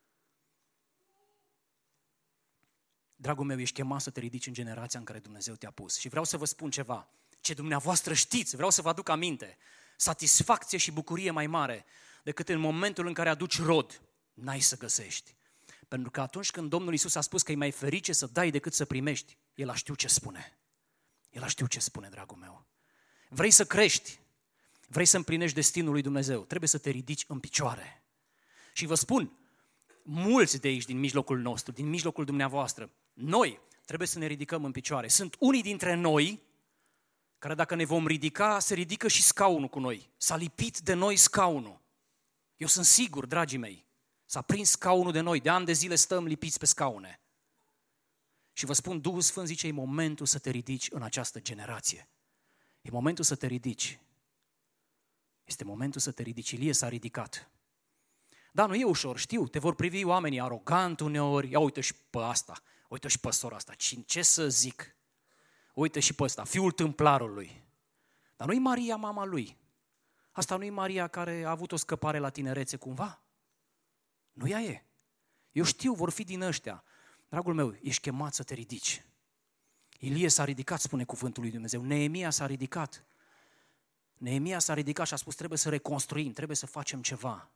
Dragul meu, ești chemat să te ridici în generația în care Dumnezeu te-a pus. Și vreau să vă spun ceva. Ce dumneavoastră știți, vreau să vă aduc aminte. Satisfacție și bucurie mai mare decât în momentul în care aduci rod, n-ai să găsești. Pentru că atunci când Domnul Iisus a spus că e mai ferice să dai decât să primești, El a știut ce spune. El a știut ce spune, dragul meu. Vrei să crești, vrei să împlinești destinul lui Dumnezeu, trebuie să te ridici în picioare. Și vă spun, mulți de aici din mijlocul nostru, din mijlocul dumneavoastră, noi trebuie să ne ridicăm în picioare. Sunt unii dintre noi care dacă ne vom ridica, se ridică și scaunul cu noi. S-a lipit de noi scaunul. Eu sunt sigur, dragii mei, s-a prins scaunul de noi, de ani de zile stăm lipiți pe scaune. Și vă spun, Duhul Sfânt zice, e momentul să te ridici în această generație. E momentul să te ridici. Este momentul să te ridici. Ilie s-a ridicat. Da, nu e ușor, știu, te vor privi oamenii arogant uneori. Ia uite și pe asta, uite și pe sora asta, ce să zic? Uite și pe ăsta, fiul tâmplarului. Dar nu-i Maria mama lui. Asta nu-i Maria care a avut o scăpare la tinerețe cumva? Nu ea e. Eu știu, vor fi din ăștia. Dragul meu, ești chemat să te ridici. Ilie s-a ridicat, spune cuvântul lui Dumnezeu. Neemia s-a ridicat. Neemia s-a ridicat și a spus, trebuie să reconstruim, trebuie să facem ceva.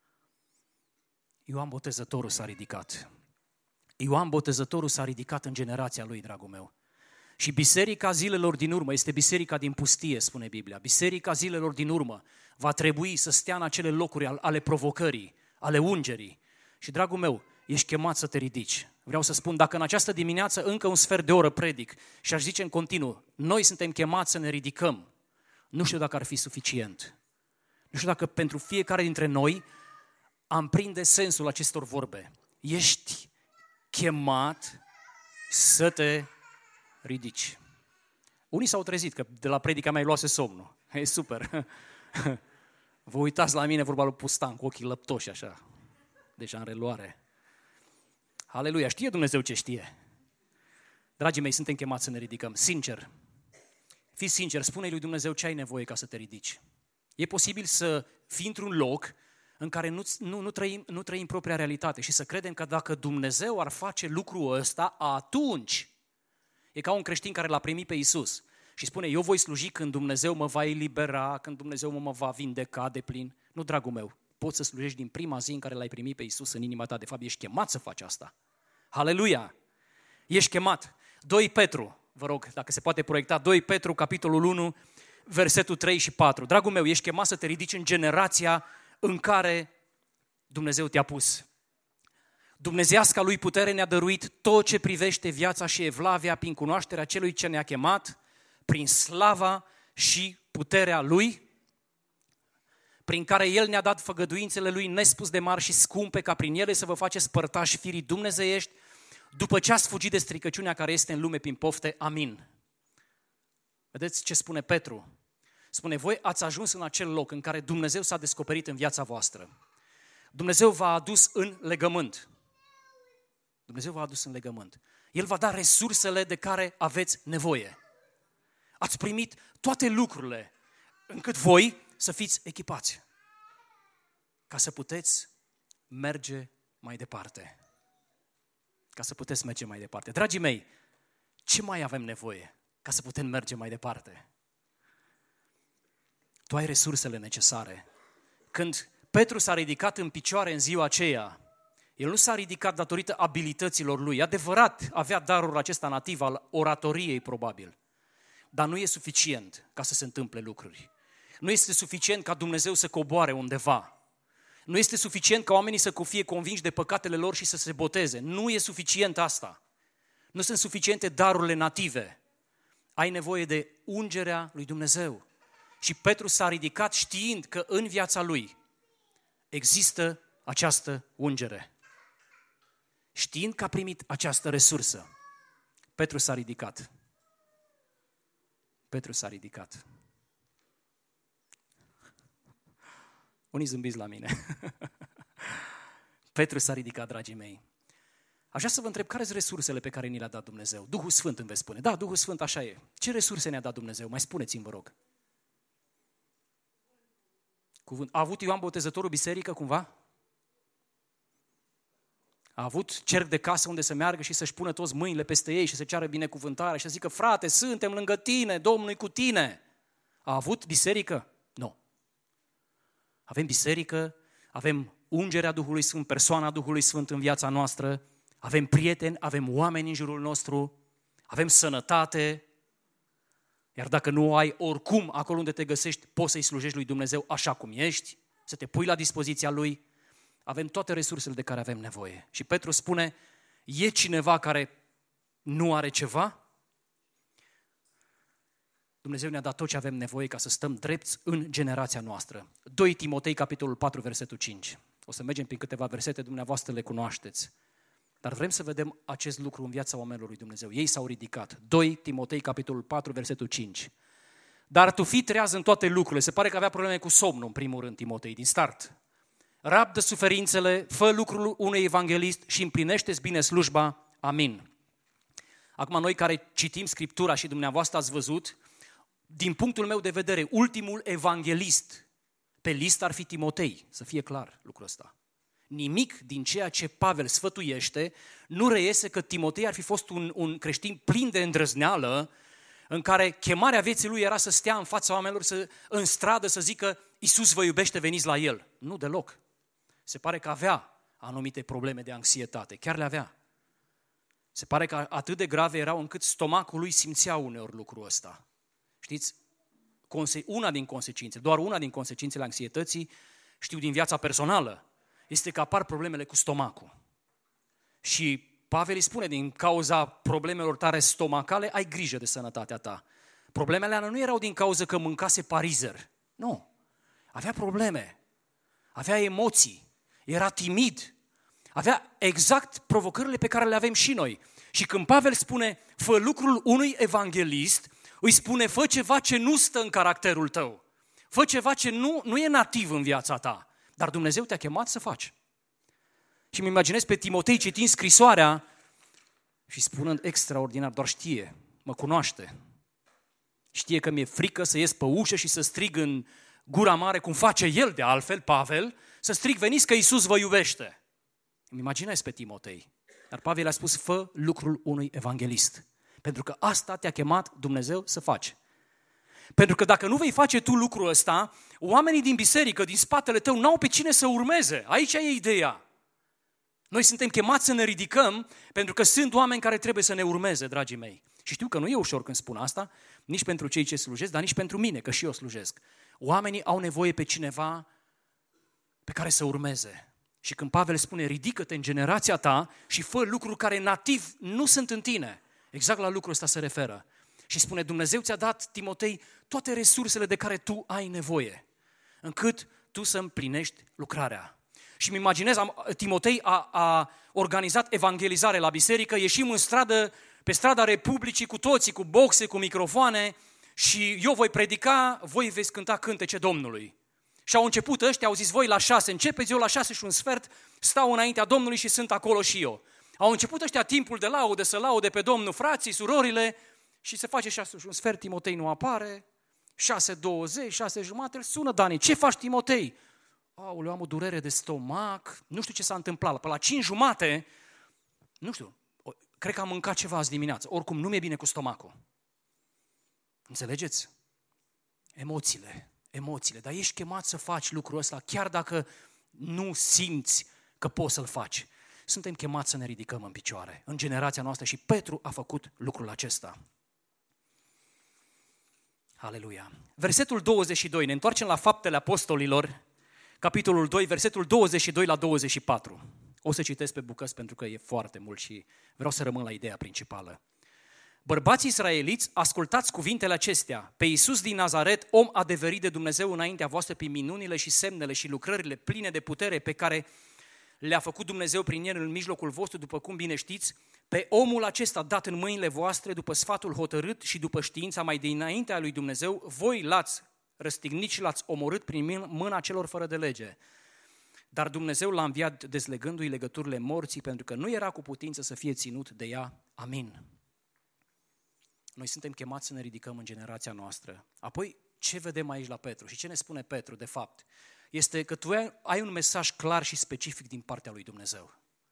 Ioan Botezătorul s-a ridicat. Ioan Botezătorul s-a ridicat în generația lui, dragul meu. Și biserica zilelor din urmă, este biserica din pustie, spune Biblia. Biserica zilelor din urmă va trebui să stea în acele locuri ale provocării, ale ungerii. Și, dragul meu, ești chemat să te ridici. Vreau să spun, dacă în această dimineață încă un sfert de oră predic și aș zice în continuu, noi suntem chemați să ne ridicăm, nu știu dacă ar fi suficient. Nu știu dacă pentru fiecare dintre noi am prinde sensul acestor vorbe. Ești chemat să te ridici. Unii s-au trezit că de la predica mea îi luase somnul. E super. Vă uitați la mine, vorba lui Pustan, cu ochii lăptoși așa, deja în reluare. Aleluia, știe Dumnezeu ce știe. Dragii mei, suntem chemați să ne ridicăm. Sincer, fii sincer, spune-i lui Dumnezeu ce ai nevoie ca să te ridici. E posibil să fii într-un loc în care nu, nu, nu, trăim, nu trăim propria realitate și să credem că dacă Dumnezeu ar face lucrul ăsta, atunci e ca un creștin care l-a primit pe Iisus și spune, eu voi sluji când Dumnezeu mă va elibera, când Dumnezeu mă va vindeca de plin. Nu, dragul meu, poți să slujești din prima zi în care l-ai primit pe Iisus în inima ta. De fapt, ești chemat să faci asta. Haleluia! Ești chemat. doi Petru, vă rog, dacă se poate proiecta, doi Petru, capitolul unu, versetul trei și patru. Dragul meu, ești chemat să te ridici în generația în care Dumnezeu te-a pus. Dumnezeiasca lui putere ne-a dăruit tot ce privește viața și evlavia prin cunoașterea celui ce ne-a chemat, prin slava și puterea lui, prin care El ne-a dat făgăduințele Lui nespus de mari și scumpe, ca prin ele să vă faceți părtași firii dumnezeiești, după ce ați fugit de stricăciunea care este în lume prin pofte. Amin. Vedeți ce spune Petru? Spune, voi ați ajuns în acel loc în care Dumnezeu s-a descoperit în viața voastră. Dumnezeu v-a adus în legământ. Dumnezeu v-a adus în legământ. El va da resursele de care aveți nevoie. Ați primit toate lucrurile încât voi să fiți echipați ca să puteți merge mai departe. Ca să puteți merge mai departe. Dragii mei, ce mai avem nevoie ca să putem merge mai departe? Tu ai resursele necesare. Când Petru s-a ridicat în picioare în ziua aceea, el nu s-a ridicat datorită abilităților lui. E adevărat, avea darul acesta nativ al oratoriei probabil. Dar nu e suficient ca să se întâmple lucruri. Nu este suficient ca Dumnezeu să coboare undeva. Nu este suficient ca oamenii să fie convinși de păcatele lor și să se boteze. Nu e suficient asta. Nu sunt suficiente darurile native. Ai nevoie de ungerea lui Dumnezeu. Și Petru s-a ridicat știind că în viața lui există această ungere. Știind că a primit această resursă, Petru s-a ridicat. Petru s-a ridicat. Unii zâmbiți la mine. Petru s-a ridicat, dragii mei. Aș vrea să vă întreb, care sunt resursele pe care ni le-a dat Dumnezeu? Duhul Sfânt îmi veți spune. Da, Duhul Sfânt, așa e. Ce resurse ne-a dat Dumnezeu? Mai spuneți-mi, vă rog. Cuvânt. A avut Ioan Botezătorul biserică cumva? A avut cerc de casă unde să meargă și să-și pună toți mâinile peste ei și să ceară binecuvântare și să zică, frate, suntem lângă tine, Domnul e cu tine. A avut biserică? Nu. Avem biserică, avem ungerea Duhului Sfânt, persoana Duhului Sfânt în viața noastră, avem prieteni, avem oameni în jurul nostru, avem sănătate, iar dacă nu o ai, oricum, acolo unde te găsești, poți să-i slujești lui Dumnezeu așa cum ești, să te pui la dispoziția Lui. Avem toate resursele de care avem nevoie. Și Petru spune, e cineva care nu are ceva? Dumnezeu ne-a dat tot ce avem nevoie ca să stăm drepți în generația noastră. doi Timotei, capitolul patru, versetul cinci. O să mergem prin câteva versete, dumneavoastră le cunoașteți. Dar vrem să vedem acest lucru în viața oamenilor lui Dumnezeu. Ei s-au ridicat. doi Timotei, capitolul patru, versetul cinci. Dar tu fii treaz în toate lucrurile. Se pare că avea probleme cu somnul, în primul rând, Timotei, din start. Rabdă suferințele, fă lucrul unui evanghelist și împlinește-ți bine slujba. Amin. Acum noi care citim Scriptura și dumneavoastră ați văzut, din punctul meu de vedere, ultimul evanghelist pe listă ar fi Timotei, să fie clar lucrul ăsta. Nimic din ceea ce Pavel sfătuiește nu reiese că Timotei ar fi fost un, un creștin plin de îndrăzneală, în care chemarea vieții lui era să stea în fața oamenilor, să, în stradă, să zică Iisus vă iubește, veniți la El. Nu deloc. Se pare că avea anumite probleme de anxietate, chiar le avea. Se pare că atât de grave erau încât stomacul lui simțea uneori lucrul ăsta. Știți, una din consecințe, doar una din consecințele anxietății, știu din viața personală, este că apar problemele cu stomacul. Și Pavel îi spune, din cauza problemelor tale stomacale, ai grijă de sănătatea ta. Problemele alea nu erau din cauza că mâncase parizer. Nu. Avea probleme. Avea emoții. Era timid. Avea exact provocările pe care le avem și noi. Și când Pavel spune, fă lucrul unui evanghelist, îi spune, fă ceva ce nu stă în caracterul tău. Fă ceva ce nu, nu e nativ în viața ta. Dar Dumnezeu te-a chemat să faci. Și îmi imaginez pe Timotei citind scrisoarea și spunând extraordinar, doar știe, mă cunoaște. Știe că mi-e frică să ies pe ușă și să strig în gura mare, cum face el de altfel, Pavel, să strig, veniți că Iisus vă iubește. Îmi imaginez pe Timotei. Dar Pavel a spus, fă lucrul unui evanghelist. Pentru că asta te-a chemat Dumnezeu să faci. Pentru că dacă nu vei face tu lucrul ăsta, oamenii din biserică, din spatele tău, n-au pe cine să urmeze. Aici e ideea. Noi suntem chemați să ne ridicăm pentru că sunt oameni care trebuie să ne urmeze, dragii mei. Și știu că nu e ușor când spun asta, nici pentru cei ce slujesc, dar nici pentru mine, că și eu slujesc. Oamenii au nevoie pe cineva pe care să urmeze. Și când Pavel spune, ridică-te în generația ta și fă lucruri care nativ nu sunt în tine, exact la lucrul ăsta se referă. Și spune, Dumnezeu ți-a dat, Timotei, toate resursele de care tu ai nevoie, încât tu să împlinești lucrarea. Și îmi imaginez, Timotei a, a organizat evangelizare la biserică, ieșim în stradă, pe strada Republicii cu toții, cu boxe, cu microfoane și eu voi predica, voi veți cânta cântece Domnului. Și au început ăștia, au zis voi la șase începeți, eu la șase și un sfert stau înaintea Domnului și sunt acolo și eu. Au început ăștia timpul de laude, să laude pe Domnul, frații, surorile și se face șase și un sfert, Timotei nu apare, șase douăzeci, șase jumate, îl sună Dani, ce faci Timotei? Aoleu, am o durere de stomac, nu știu ce s-a întâmplat, pe la cinci jumate, nu știu, cred că am mâncat ceva azi dimineață, oricum nu mi-e bine cu stomacul. Înțelegeți? Emoțiile, emoțiile, dar ești chemat să faci lucrul ăsta, chiar dacă nu simți că poți să-l faci. Suntem chemați să ne ridicăm în picioare, în generația noastră și Petru a făcut lucrul acesta. Aleluia! Versetul douăzeci și doi, ne întoarcem la Faptele Apostolilor, capitolul doi, versetul douăzeci și doi la douăzeci și patru. O să citesc pe bucăți pentru că e foarte mult și vreau să rămân la ideea principală. Bărbații israeliți, ascultați cuvintele acestea. Pe Iisus din Nazaret, om adeverit de Dumnezeu înaintea voastră prin minunile și semnele și lucrările pline de putere pe care le-a făcut Dumnezeu prin el în mijlocul vostru, după cum bine știți, pe omul acesta dat în mâinile voastre după sfatul hotărât și după știința mai dinaintea lui Dumnezeu, voi l-ați răstignit și l-ați omorât prin mâna celor fără de lege. Dar Dumnezeu l-a înviat dezlegându-i legăturile morții, pentru că nu era cu putință să fie ținut de ea. Amin. Noi suntem chemați să ne ridicăm în generația noastră. Apoi, ce vedem aici la Petru? Și ce ne spune Petru, de fapt? Este că tu ai un mesaj clar și specific din partea lui Dumnezeu.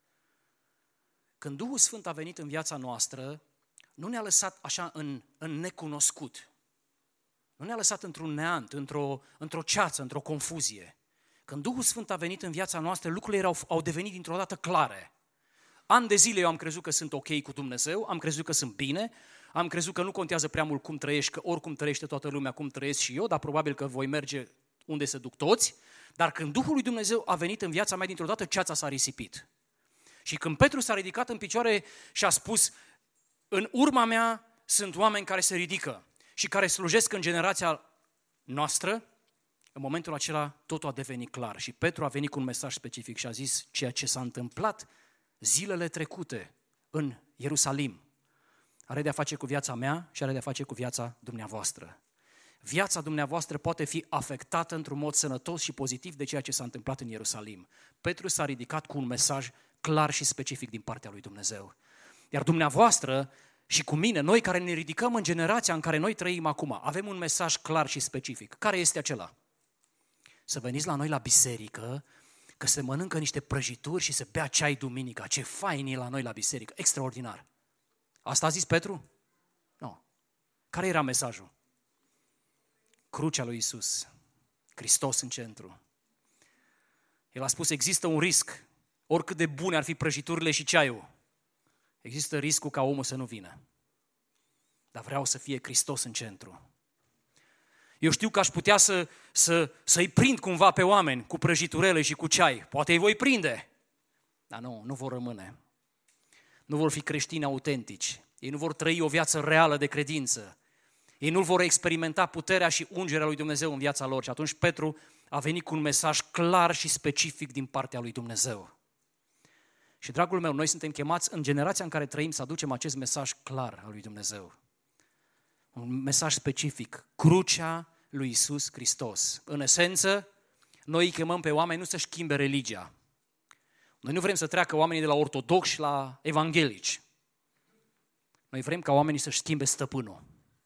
Când Duhul Sfânt a venit în viața noastră, nu ne-a lăsat așa în, în necunoscut. Nu ne-a lăsat într-un neant, într-o, într-o ceață, într-o confuzie. Când Duhul Sfânt a venit în viața noastră, lucrurile erau, au devenit dintr-o dată clare. Ani de zile eu am crezut că sunt ok cu Dumnezeu, am crezut că sunt bine, am crezut că nu contează prea mult cum trăiești, că oricum trăiește toată lumea, cum trăiesc și eu, dar probabil că voi merge unde se duc toți. Dar când Duhul lui Dumnezeu a venit în viața mea, dintr-o dată ceața s-a risipit. Și când Petru s-a ridicat în picioare și a spus, în urma mea sunt oameni care se ridică și care slujesc în generația noastră, în momentul acela totul a devenit clar. Și Petru a venit cu un mesaj specific și a zis ceea ce s-a întâmplat zilele trecute în Ierusalim are de-a face cu viața mea și are de-a face cu viața dumneavoastră. Viața dumneavoastră poate fi afectată într-un mod sănătos și pozitiv de ceea ce s-a întâmplat în Ierusalim. Petru s-a ridicat cu un mesaj clar și specific din partea lui Dumnezeu. Iar dumneavoastră și cu mine, noi care ne ridicăm în generația în care noi trăim acum, avem un mesaj clar și specific. Care este acela? Să veniți la noi la biserică, că se mănâncă niște prăjituri și se bea ceai duminica. Ce fain e la noi la biserică, extraordinar. Asta a zis Petru? Nu. Care era mesajul? Crucea lui Iisus, Hristos în centru. El a spus, există un risc, oricât de bune ar fi prăjiturile și ceaiul, există riscul ca omul să nu vină. Dar vreau să fie Hristos în centru. Eu știu că aș putea să, să, să-i prind cumva pe oameni cu prăjiturele și cu ceai. Poate îi voi prinde. Dar nu, nu vor rămâne. Nu vor fi creștini autentici. Ei nu vor trăi o viață reală de credință. Ei nu vor experimenta puterea și ungerea lui Dumnezeu în viața lor. Și atunci Petru a venit cu un mesaj clar și specific din partea lui Dumnezeu. Și, dragul meu, noi suntem chemați în generația în care trăim să aducem acest mesaj clar al lui Dumnezeu. Un mesaj specific, crucea lui Iisus Hristos. În esență, noi îi chemăm pe oameni nu să-și schimbe religia. Noi nu vrem să treacă oamenii de la ortodoxi la evanghelici. Noi vrem ca oamenii să-și schimbe stăpânul.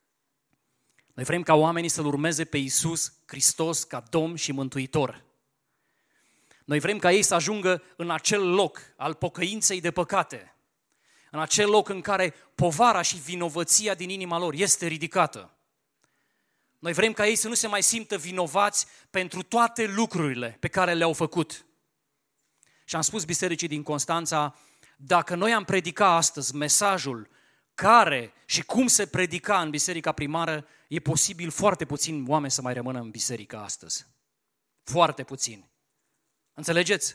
Noi vrem ca oamenii să-L urmeze pe Iisus Hristos ca Domn și Mântuitor. Noi vrem ca ei să ajungă în acel loc al pocăinței de păcate, în acel loc în care povara și vinovăția din inima lor este ridicată. Noi vrem ca ei să nu se mai simtă vinovați pentru toate lucrurile pe care le-au făcut. Și am spus bisericii din Constanța, dacă noi am predicat astăzi mesajul care și cum se predica în biserica primară, e posibil foarte puțini oameni să mai rămână în biserică astăzi. Foarte puțini. Înțelegeți?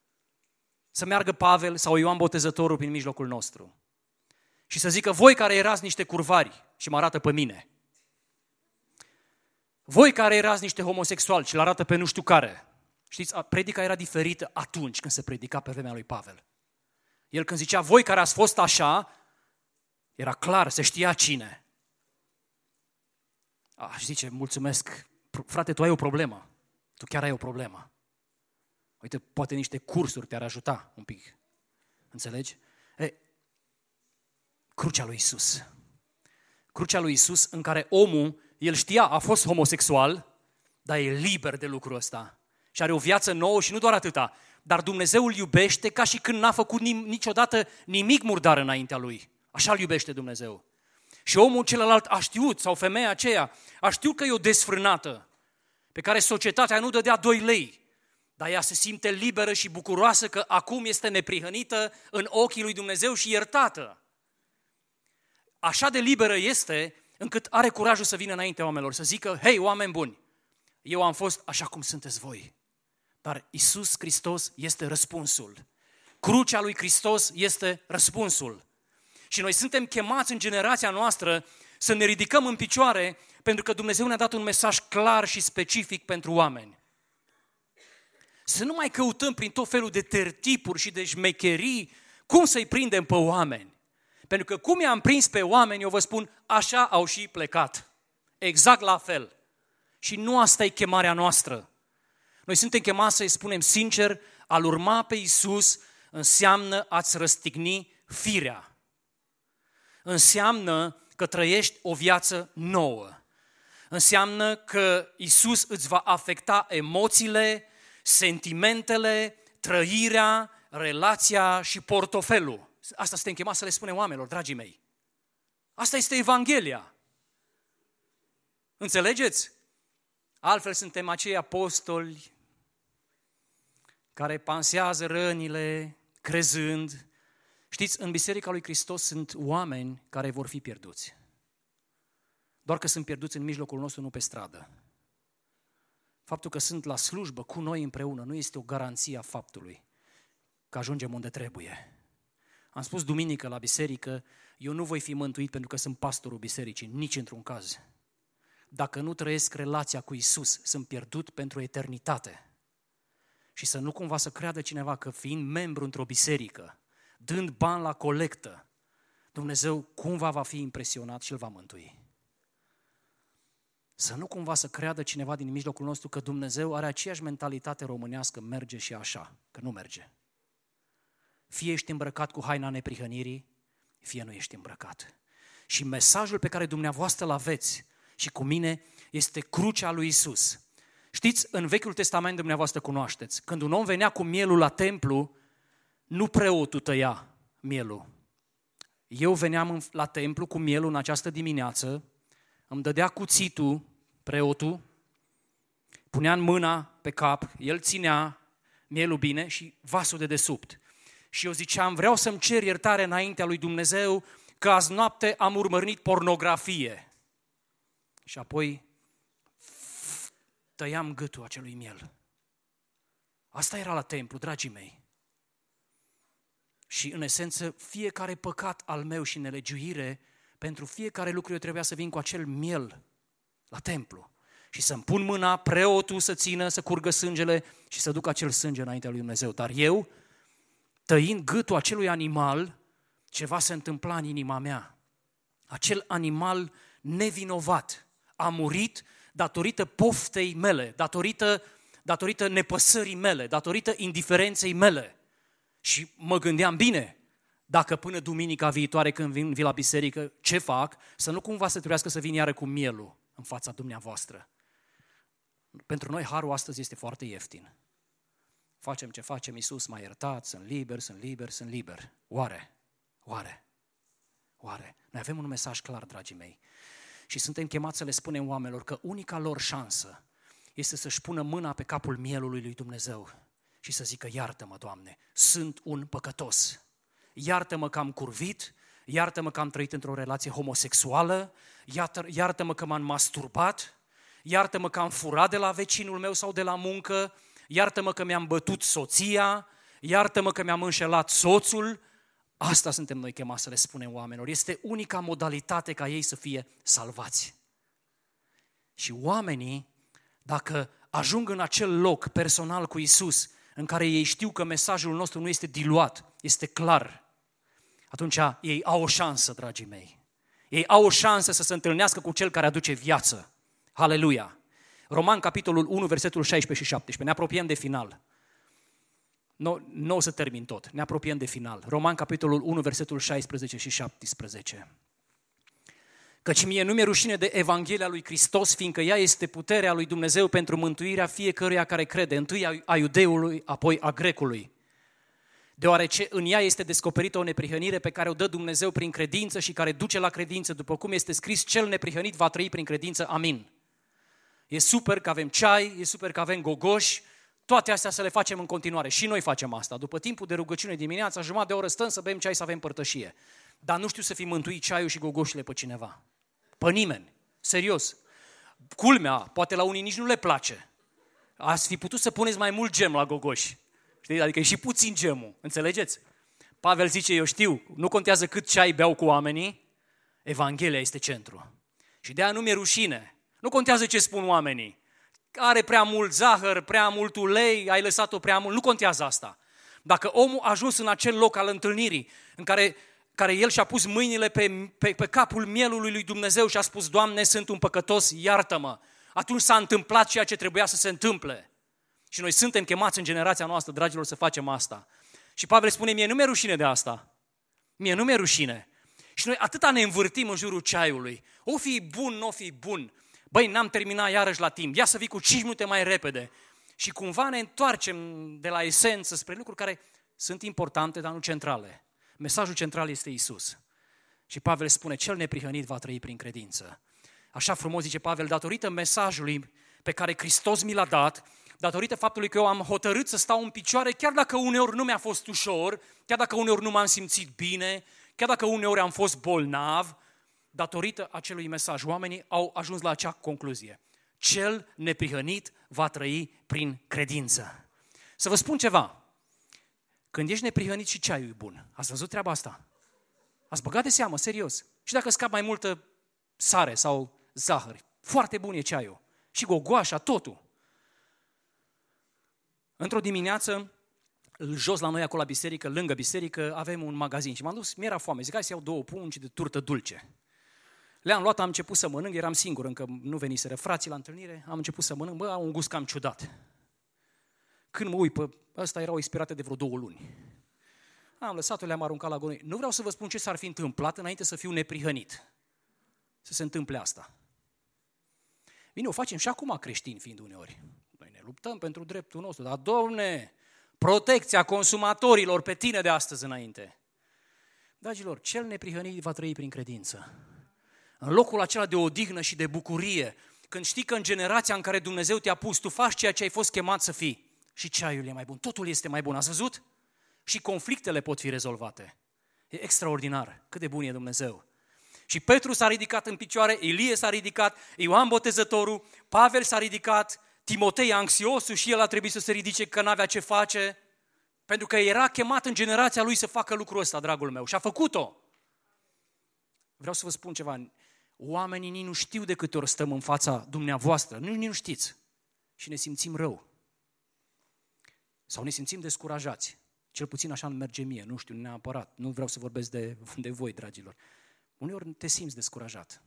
Să meargă Pavel sau Ioan Botezătorul prin mijlocul nostru și să zică, voi care erați niște curvari, și mă arată pe mine, voi care erați niște homosexuali și îl arată pe nu știu care, Știți, predica era diferită atunci când se predica pe vremea lui Pavel. El când zicea, voi care ați fost așa, era clar, se știa cine. Aș zice, mulțumesc, frate, tu ai o problemă. Tu chiar ai o problemă. Uite, poate niște cursuri te-ar ajuta un pic. Înțelegi? E, crucea lui Iisus. Crucea lui Iisus în care omul, el știa, a fost homosexual, dar e liber de lucrul ăsta. Și are o viață nouă și nu doar atâta. Dar Dumnezeu îl iubește ca și când n-a făcut nim- niciodată nimic murdar înaintea lui. Așa îl iubește Dumnezeu. Și omul celălalt a știut, sau femeia aceea, a știut că e o desfrânată, pe care societatea nu dădea doi lei. Dar ea se simte liberă și bucuroasă că acum este neprihănită în ochii lui Dumnezeu și iertată. Așa de liberă este încât are curajul să vină înaintea oamenilor, să zică, hei, oameni buni, eu am fost așa cum sunteți voi. Dar Iisus Hristos este răspunsul. Crucea lui Hristos este răspunsul. Și noi suntem chemați în generația noastră să ne ridicăm în picioare pentru că Dumnezeu ne-a dat un mesaj clar și specific pentru oameni. Să nu mai căutăm prin tot felul de tertipuri și de șmecherii cum să-i prindem pe oameni. Pentru că cum i-am prins pe oameni, eu vă spun, așa au și plecat. Exact la fel. Și nu asta e chemarea noastră. Noi suntem chemați să-i spunem sincer, a-L urma pe Iisus înseamnă a-ți răstigni firea. Înseamnă că trăiești o viață nouă. Înseamnă că Iisus îți va afecta emoțiile, sentimentele, trăirea, relația și portofelul. Asta suntem chemați să le spunem oamenilor, dragii mei. Asta este Evanghelia. Înțelegeți? Altfel suntem acei apostoli care pansează rănile, crezând. Știți, în Biserica lui Hristos sunt oameni care vor fi pierduți. Doar că sunt pierduți în mijlocul nostru, nu pe stradă. Faptul că sunt la slujbă cu noi împreună nu este o garanție a faptului că ajungem unde trebuie. Am spus duminică la biserică, eu nu voi fi mântuit pentru că sunt pastorul bisericii, nici într-un caz. Dacă nu trăiesc relația cu Iisus, sunt pierdut pentru eternitate. Și să nu cumva să creadă cineva că fiind membru într-o biserică, dând bani la colectă, Dumnezeu cumva va fi impresionat și îl va mântui. Să nu cumva să creadă cineva din mijlocul nostru că Dumnezeu are aceeași mentalitate românească, merge și așa, că nu merge. Fie ești îmbrăcat cu haina neprihănirii, fie nu ești îmbrăcat. Și mesajul pe care dumneavoastră îl aveți și cu mine este crucea lui Iisus. Știți, în Vechiul Testament dumneavoastră cunoașteți, când un om venea cu mielul la templu, nu preotul tăia mielul. Eu veneam la templu cu mielul în această dimineață, îmi dădea cuțitul, preotul, punea în mâna pe cap, el ținea mielul bine și vasul de desubt. Și eu ziceam, vreau să-mi cer iertare înaintea lui Dumnezeu că azi noapte am urmărit pornografie. Și apoi tăiam gâtul acelui miel. Asta era la templu, dragii mei. Și în esență, fiecare păcat al meu și nelegiuire, pentru fiecare lucru eu trebuia să vin cu acel miel la templu. Și să-mi pun mâna, preotul să țină, să curgă sângele și să duc acel sânge înaintea lui Dumnezeu. Dar eu, tăind gâtul acelui animal, ceva se întâmpla în inima mea. Acel animal nevinovat a murit datorită poftei mele, datorită, datorită nepăsării mele, datorită indiferenței mele. Și mă gândeam, bine, dacă până duminica viitoare când vin, vin la biserică, ce fac? Să nu cumva să trebuiască să vin iară cu mielul în fața dumneavoastră. Pentru noi harul astăzi este foarte ieftin. Facem ce facem, Iisus m-a iertat, sunt liber, sunt liber, sunt liber. Oare? Oare? Oare? Noi avem un mesaj clar, dragii mei. Și suntem chemați să le spunem oamenilor că unica lor șansă este să-și pună mâna pe capul mielului lui Dumnezeu și să zică, iartă-mă, Doamne, sunt un păcătos. Iartă-mă că am curvit, iartă-mă că am trăit într-o relație homosexuală, iartă, iartă-mă că m-am masturbat, iartă-mă că am furat de la vecinul meu sau de la muncă, iartă-mă că mi-am bătut soția, iartă-mă că mi-am înșelat soțul. Asta suntem noi chemați să le spunem oamenilor. Este unica modalitate ca ei să fie salvați. Și oamenii, dacă ajung în acel loc personal cu Iisus, în care ei știu că mesajul nostru nu este diluat, este clar, atunci ei au o șansă, dragii mei. Ei au o șansă să se întâlnească cu Cel care aduce viață. Haleluia! Roman, capitolul unu, versetul șaisprezece și șaptesprezece. Ne apropiem de final. Nu, nu o să termin tot. Ne apropiem de final. Roman, capitolul unu, versetul șaisprezece și șaptesprezece. Căci mie nu mi-e rușine de Evanghelia lui Hristos, fiindcă ea este puterea lui Dumnezeu pentru mântuirea fiecăruia care crede, întâi a iudeului, apoi a grecului. Deoarece în ea este descoperită o neprihănire pe care o dă Dumnezeu prin credință și care duce la credință, după cum este scris, cel neprihănit va trăi prin credință. Amin. E super că avem ceai, e super că avem gogoși, toate astea să le facem în continuare. Și noi facem asta. După timpul de rugăciune dimineața, jumătate de oră stăm să bem ceai, să avem părtășie. Dar nu știu să fi mântuit ceaiul și gogoșile pe cineva. Pe nimeni. Serios. Culmea, poate la unii nici nu le place. Ați fi putut să puneți mai mult gem la gogoși. Știi? Adică e și puțin gemul. Înțelegeți? Pavel zice, eu știu, nu contează cât ceai beau cu oamenii, Evanghelia este centru. Și de aia nu mi-e rușine. Nu contează ce spun oamenii. Are prea mult zahăr, prea mult ulei, ai lăsat-o prea mult. Nu contează asta. Dacă omul a ajuns în acel loc al întâlnirii, în care, care el și-a pus mâinile pe, pe, pe capul mielului lui Dumnezeu și a spus, Doamne, sunt un păcătos, iartă-mă. Atunci s-a întâmplat ceea ce trebuia să se întâmple. Și noi suntem chemați în generația noastră, dragilor, să facem asta. Și Pavel spune, mie nu mi-e rușine de asta. Mie nu mi-e rușine. Și noi atâta ne învârtim în jurul ceaiului. O fi bun, nu o fi bun. Băi, n-am terminat iarăși la timp. Ia să vii cu cinci minute mai repede. Și cumva ne întoarcem de la esență spre lucruri care sunt importante, dar nu centrale. Mesajul central este Iisus. Și Pavel spune, cel neprihănit va trăi prin credință. Așa frumos zice Pavel, datorită mesajului pe care Hristos mi l-a dat, datorită faptului că eu am hotărât să stau în picioare, chiar dacă uneori nu mi-a fost ușor, chiar dacă uneori nu m-am simțit bine, chiar dacă uneori am fost bolnav, datorită acelui mesaj, oamenii au ajuns la acea concluzie. Cel neprihănit va trăi prin credință. Să vă spun ceva. Când ești neprihănit și ceaiul e bun. Ați văzut treaba asta? Ați băgat de seamă, serios. Și dacă scap mai multă sare sau zahăr, foarte bun e ceaiul. Și gogoașa, totul. Într-o dimineață, jos la noi acolo la biserică, lângă biserică, avem un magazin și m-am dus, mi-era foame, zic, hai să iau două pungi de turtă dulce. Le-am luat, am început să mănânc, eram singur, încă nu veniseră frații la întâlnire, am început să mănânc, bă, au un gust cam ciudat. Când mă uit pe ăsta, erau expirate de vreo două luni. Am lăsat-o, le-am aruncat la gunoi. Nu vreau să vă spun ce s-ar fi întâmplat înainte să fiu neprihănit. Să se întâmple asta. Bine, o facem și acum creștini fiind uneori. Noi ne luptăm pentru dreptul nostru, dar, Doamne, protecția consumatorilor pe tine de astăzi înainte. Dragilor, cel neprihănit va trăi prin credință. În locul acela de odihnă și de bucurie, când știi că în generația în care Dumnezeu te-a pus, tu faci ceea ce ai fost chemat să fii. Și ceaiul e mai bun, totul este mai bun, ați văzut? Și conflictele pot fi rezolvate. E extraordinar, cât de bun e Dumnezeu. Și Petru s-a ridicat în picioare, Ilie s-a ridicat, Ioan Botezătorul, Pavel s-a ridicat, Timotei anxiosul și el a trebuit să se ridice că n-avea ce face, pentru că era chemat în generația lui să facă lucrul ăsta, dragul meu, și a făcut-o. Vreau să vă spun ceva, oamenii nici nu știu de câte ori stăm în fața dumneavoastră, nici nu știți și ne simțim rău. Sau ne simțim descurajați. Cel puțin așa îmi merge mie, nu știu neapărat, nu vreau să vorbesc de, de voi, dragilor. Uneori te simți descurajat.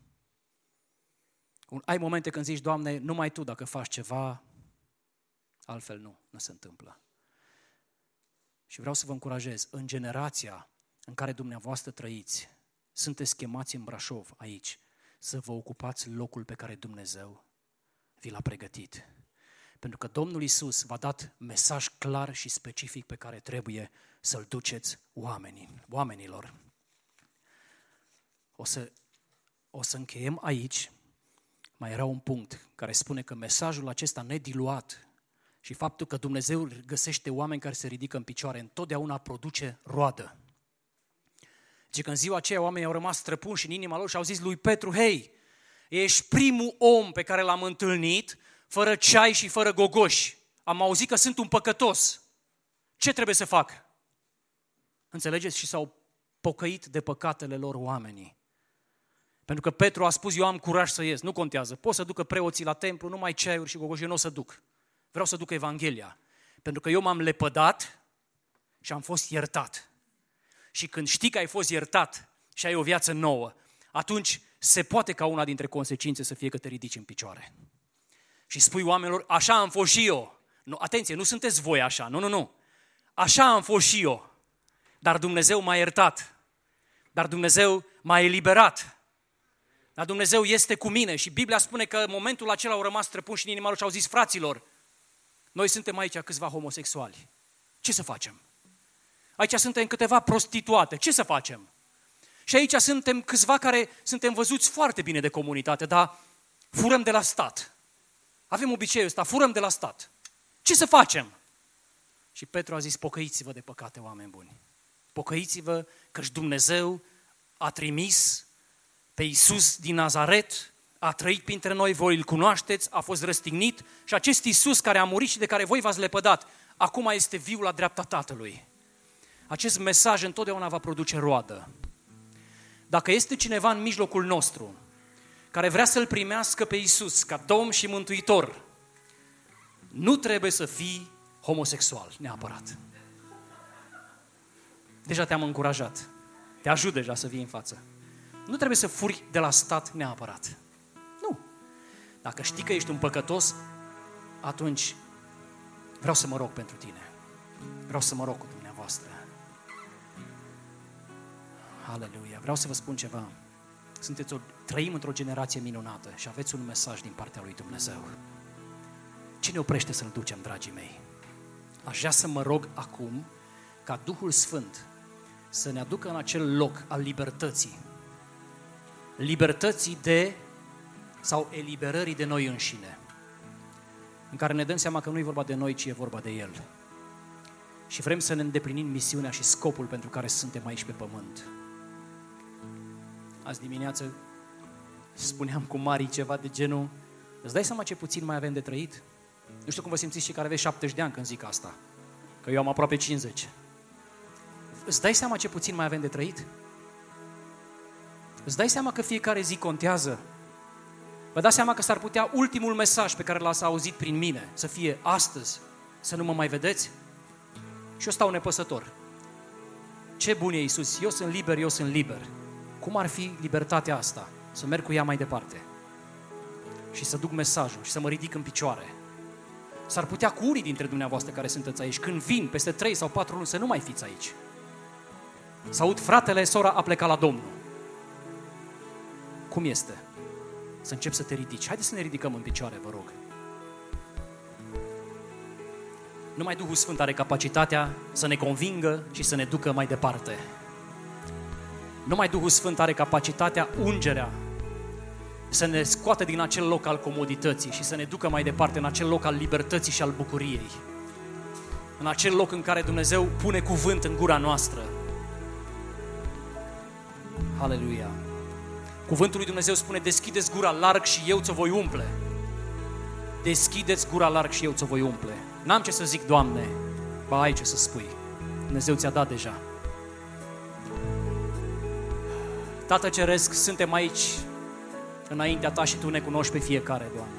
Ai momente când zici, Doamne, numai Tu dacă faci ceva, altfel nu, nu se întâmplă. Și vreau să vă încurajez, în generația în care dumneavoastră trăiți, sunteți chemați în Brașov, aici, să vă ocupați locul pe care Dumnezeu vi l-a pregătit. Pentru că Domnul Iisus v-a dat mesaj clar și specific pe care trebuie să-l duceți oamenii, oamenilor. O să, o să încheiem aici. Mai era un punct care spune că mesajul acesta nediluat și faptul că Dumnezeu găsește oameni care se ridică în picioare întotdeauna produce roadă. Deci că în ziua aceea oamenii au rămas străpunși în inima lor și au zis lui Petru, hei, ești primul om pe care l-am întâlnit fără ceai și fără gogoși. Am auzit că sunt un păcătos. Ce trebuie să fac? Înțelegeți? Și s-au pocăit de păcatele lor oamenii. Pentru că Petru a spus, eu am curaj să ies, nu contează. Pot să ducă preoții la templu, numai ceaiuri și gogoși, eu nu o să duc. Vreau să duc Evanghelia. Pentru că eu m-am lepădat și am fost iertat. Și când știi că ai fost iertat și ai o viață nouă, atunci se poate ca una dintre consecințe să fie că te ridici în picioare. Și spui oamenilor, așa am fost și eu. Nu, atenție, nu sunteți voi așa, nu, nu, nu. Așa am fost și eu. Dar Dumnezeu m-a iertat. Dar Dumnezeu m-a eliberat. Dar Dumnezeu este cu mine. Și Biblia spune că în momentul acela au rămas străpunși în inima lor și au zis, fraților, noi suntem aici câțiva homosexuali. Ce să facem? Aici suntem câteva prostituate. Ce să facem? Și aici suntem câțiva care suntem văzuți foarte bine de comunitate, dar furăm de la stat. Avem obiceiul ăsta, furăm de la stat. Ce să facem? Și Petru a zis, pocăiți-vă de păcate, oameni buni. Pocăiți-vă căci Dumnezeu a trimis pe Iisus din Nazaret, a trăit printre noi, voi îl cunoașteți, a fost răstignit și acest Iisus care a murit și de care voi v-ați lepădat, acum este viu la dreapta Tatălui. Acest mesaj întotdeauna va produce roadă. Dacă este cineva în mijlocul nostru care vrea să-L primească pe Iisus ca Domn și Mântuitor, nu trebuie să fii homosexual, neapărat. Deja te-am încurajat. Te ajut deja să vii în față. Nu trebuie să furi de la stat neapărat. Nu. Dacă știi că ești un păcătos, atunci vreau să mă rog pentru tine. Vreau să mă rog cu dumneavoastră. Aleluia. Vreau să vă spun ceva. Sunteți o, trăim într-o generație minunată și aveți un mesaj din partea lui Dumnezeu. Ce ne oprește să-L ducem, dragii mei? Aș vrea să mă rog acum ca Duhul Sfânt să ne aducă în acel loc al libertății. Libertății de, sau eliberării de noi înșine. În care ne dăm seama că nu e vorba de noi, ci e vorba de El. Și vrem să ne îndeplinim misiunea și scopul pentru care suntem aici pe pământ. Azi dimineață spuneam cu Mari ceva de genul, îți dai seama ce puțin mai avem de trăit? Nu știu cum vă simțiți și care aveți șaptezeci de ani când zic asta, că eu am aproape cincizeci. Îți dai seama ce puțin mai avem de trăit? Îți dai seama că fiecare zi contează? Vă dați seama că s-ar putea ultimul mesaj pe care l-ați auzit prin mine să fie astăzi, să nu mă mai vedeți? Și eu stau nepăsător. Ce bun e Iisus, eu sunt liber, eu sunt liber. Cum ar fi libertatea asta? Să merg cu ea mai departe și să duc mesajul și să mă ridic în picioare. S-ar putea cu unii dintre dumneavoastră care sunteți aici, când vin peste trei sau patru luni, să nu mai fiți aici. Să aud, fratele, sora a plecat la Domnul. Cum este? Să încep să te ridici. Haideți să ne ridicăm în picioare, vă rog. Numai Duhul Sfânt are capacitatea să ne convingă și să ne ducă mai departe. Numai Duhul Sfânt are capacitatea, ungerea, să ne scoată din acel loc al comodității și să ne ducă mai departe în acel loc al libertății și al bucuriei. În acel loc în care Dumnezeu pune cuvânt în gura noastră. Aleluia! Cuvântul lui Dumnezeu spune, deschideți gura larg și eu ți-o voi umple. Deschideți gura larg și eu ți-o voi umple. N-am ce să zic, Doamne, ba ai ce să spui. Dumnezeu ți-a dat deja. Tată Ceresc, suntem aici înaintea Ta și Tu ne cunoști pe fiecare, Doamne.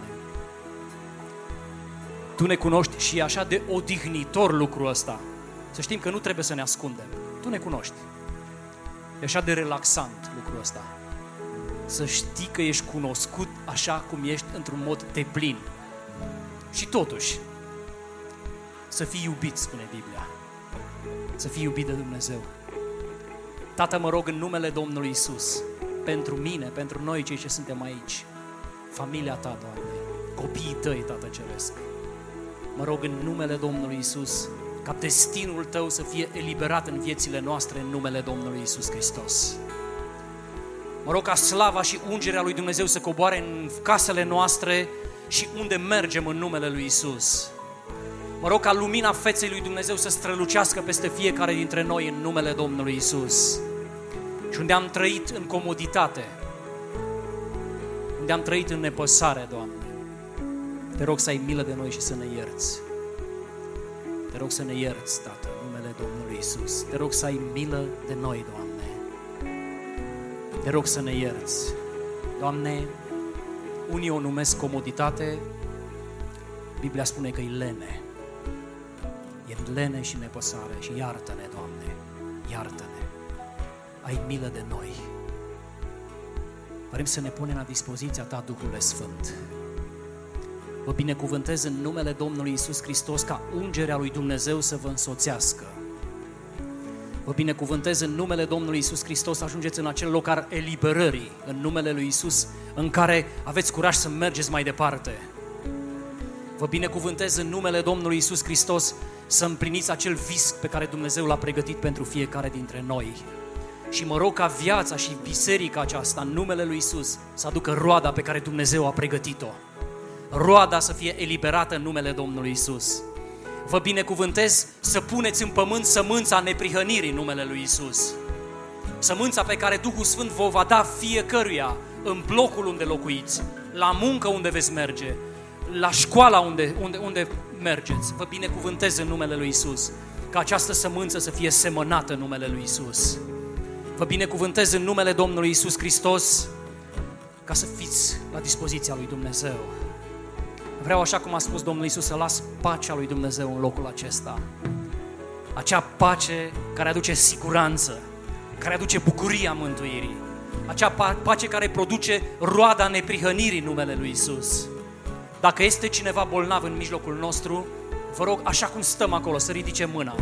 Tu ne cunoști și e așa de odihnitor lucrul ăsta. Să știm că nu trebuie să ne ascundem. Tu ne cunoști. E așa de relaxant lucrul ăsta. Să știi că ești cunoscut așa cum ești într-un mod deplin. Și totuși, să fii iubit, spune Biblia. Să fii iubit de Dumnezeu. Tată, mă rog în numele Domnului Iisus, pentru mine, pentru noi cei ce suntem aici, familia Ta, Doamne, copiii Tăi, Tată Ceresc. Mă rog în numele Domnului Iisus, ca destinul Tău să fie eliberat în viețile noastre în numele Domnului Iisus Hristos. Mă rog ca slava și ungerea lui Dumnezeu să coboare în casele noastre și unde mergem în numele lui Iisus. Mă rog ca lumina feței lui Dumnezeu să strălucească peste fiecare dintre noi în numele Domnului Iisus. Și unde am trăit în comoditate, unde am trăit în nepăsare, Doamne, Te rog să ai milă de noi și să ne ierți. Te rog să ne ierți, Tată, în numele Domnului Iisus. Te rog să ai milă de noi, Doamne. Te rog să ne ierți. Doamne, unii o numesc comoditate, Biblia spune că e lene. E lene și nepăsare și iartă-ne, Doamne, iartă-ne. Ai milă de noi. Vrem să ne punem la dispoziția Ta, Duhul Sfânt. Vă binecuvântez în numele Domnului Iisus Hristos ca ungerea lui Dumnezeu să vă însoțească. Vă binecuvântez în numele Domnului Iisus Hristos să ajungeți în acel loc al eliberării, în numele lui Iisus, în care aveți curaj să mergeți mai departe. Vă binecuvântez în numele Domnului Iisus Hristos să împliniți acel vis pe care Dumnezeu l-a pregătit pentru fiecare dintre noi. Și mă rog ca viața și biserica aceasta, în numele lui Iisus, să aducă roada pe care Dumnezeu a pregătit-o. Roada să fie eliberată în numele Domnului Iisus. Vă binecuvântez să puneți în pământ sămânța neprihănirii în numele lui Iisus. Sămânța pe care Duhul Sfânt vă va da fiecăruia în blocul unde locuiți, la muncă unde veți merge, la școala unde, unde, unde mergeți. Vă binecuvântez în numele lui Iisus ca această sămânță să fie semănată în numele lui Iisus. Vă binecuvântez în numele Domnului Iisus Hristos ca să fiți la dispoziția lui Dumnezeu. Vreau, așa cum a spus Domnul Iisus, să las pacea lui Dumnezeu în locul acesta. Acea pace care aduce siguranță, care aduce bucuria mântuirii. Acea pace care produce roada neprihănirii în numele lui Iisus. Dacă este cineva bolnav în mijlocul nostru, vă rog, așa cum stăm acolo, să ridice mâna.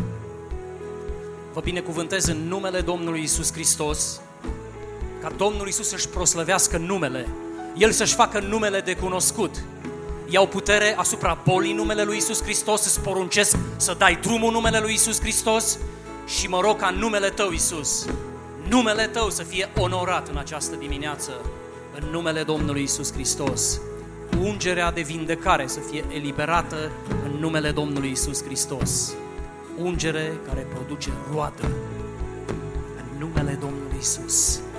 Vă binecuvântez în numele Domnului Iisus Hristos, ca Domnul Iisus să-și proslăvească numele, El să-și facă numele de cunoscut. Iau putere asupra bolii în numele lui Iisus Hristos, îți poruncesc să dai drumul în numele lui Iisus Hristos și mă rog ca numele Tău, Iisus, numele Tău să fie onorat în această dimineață, în numele Domnului Iisus Hristos. Ungerea de vindecare să fie eliberată în numele Domnului Iisus Hristos. Ungere care produce roadă în numele Domnului Iisus.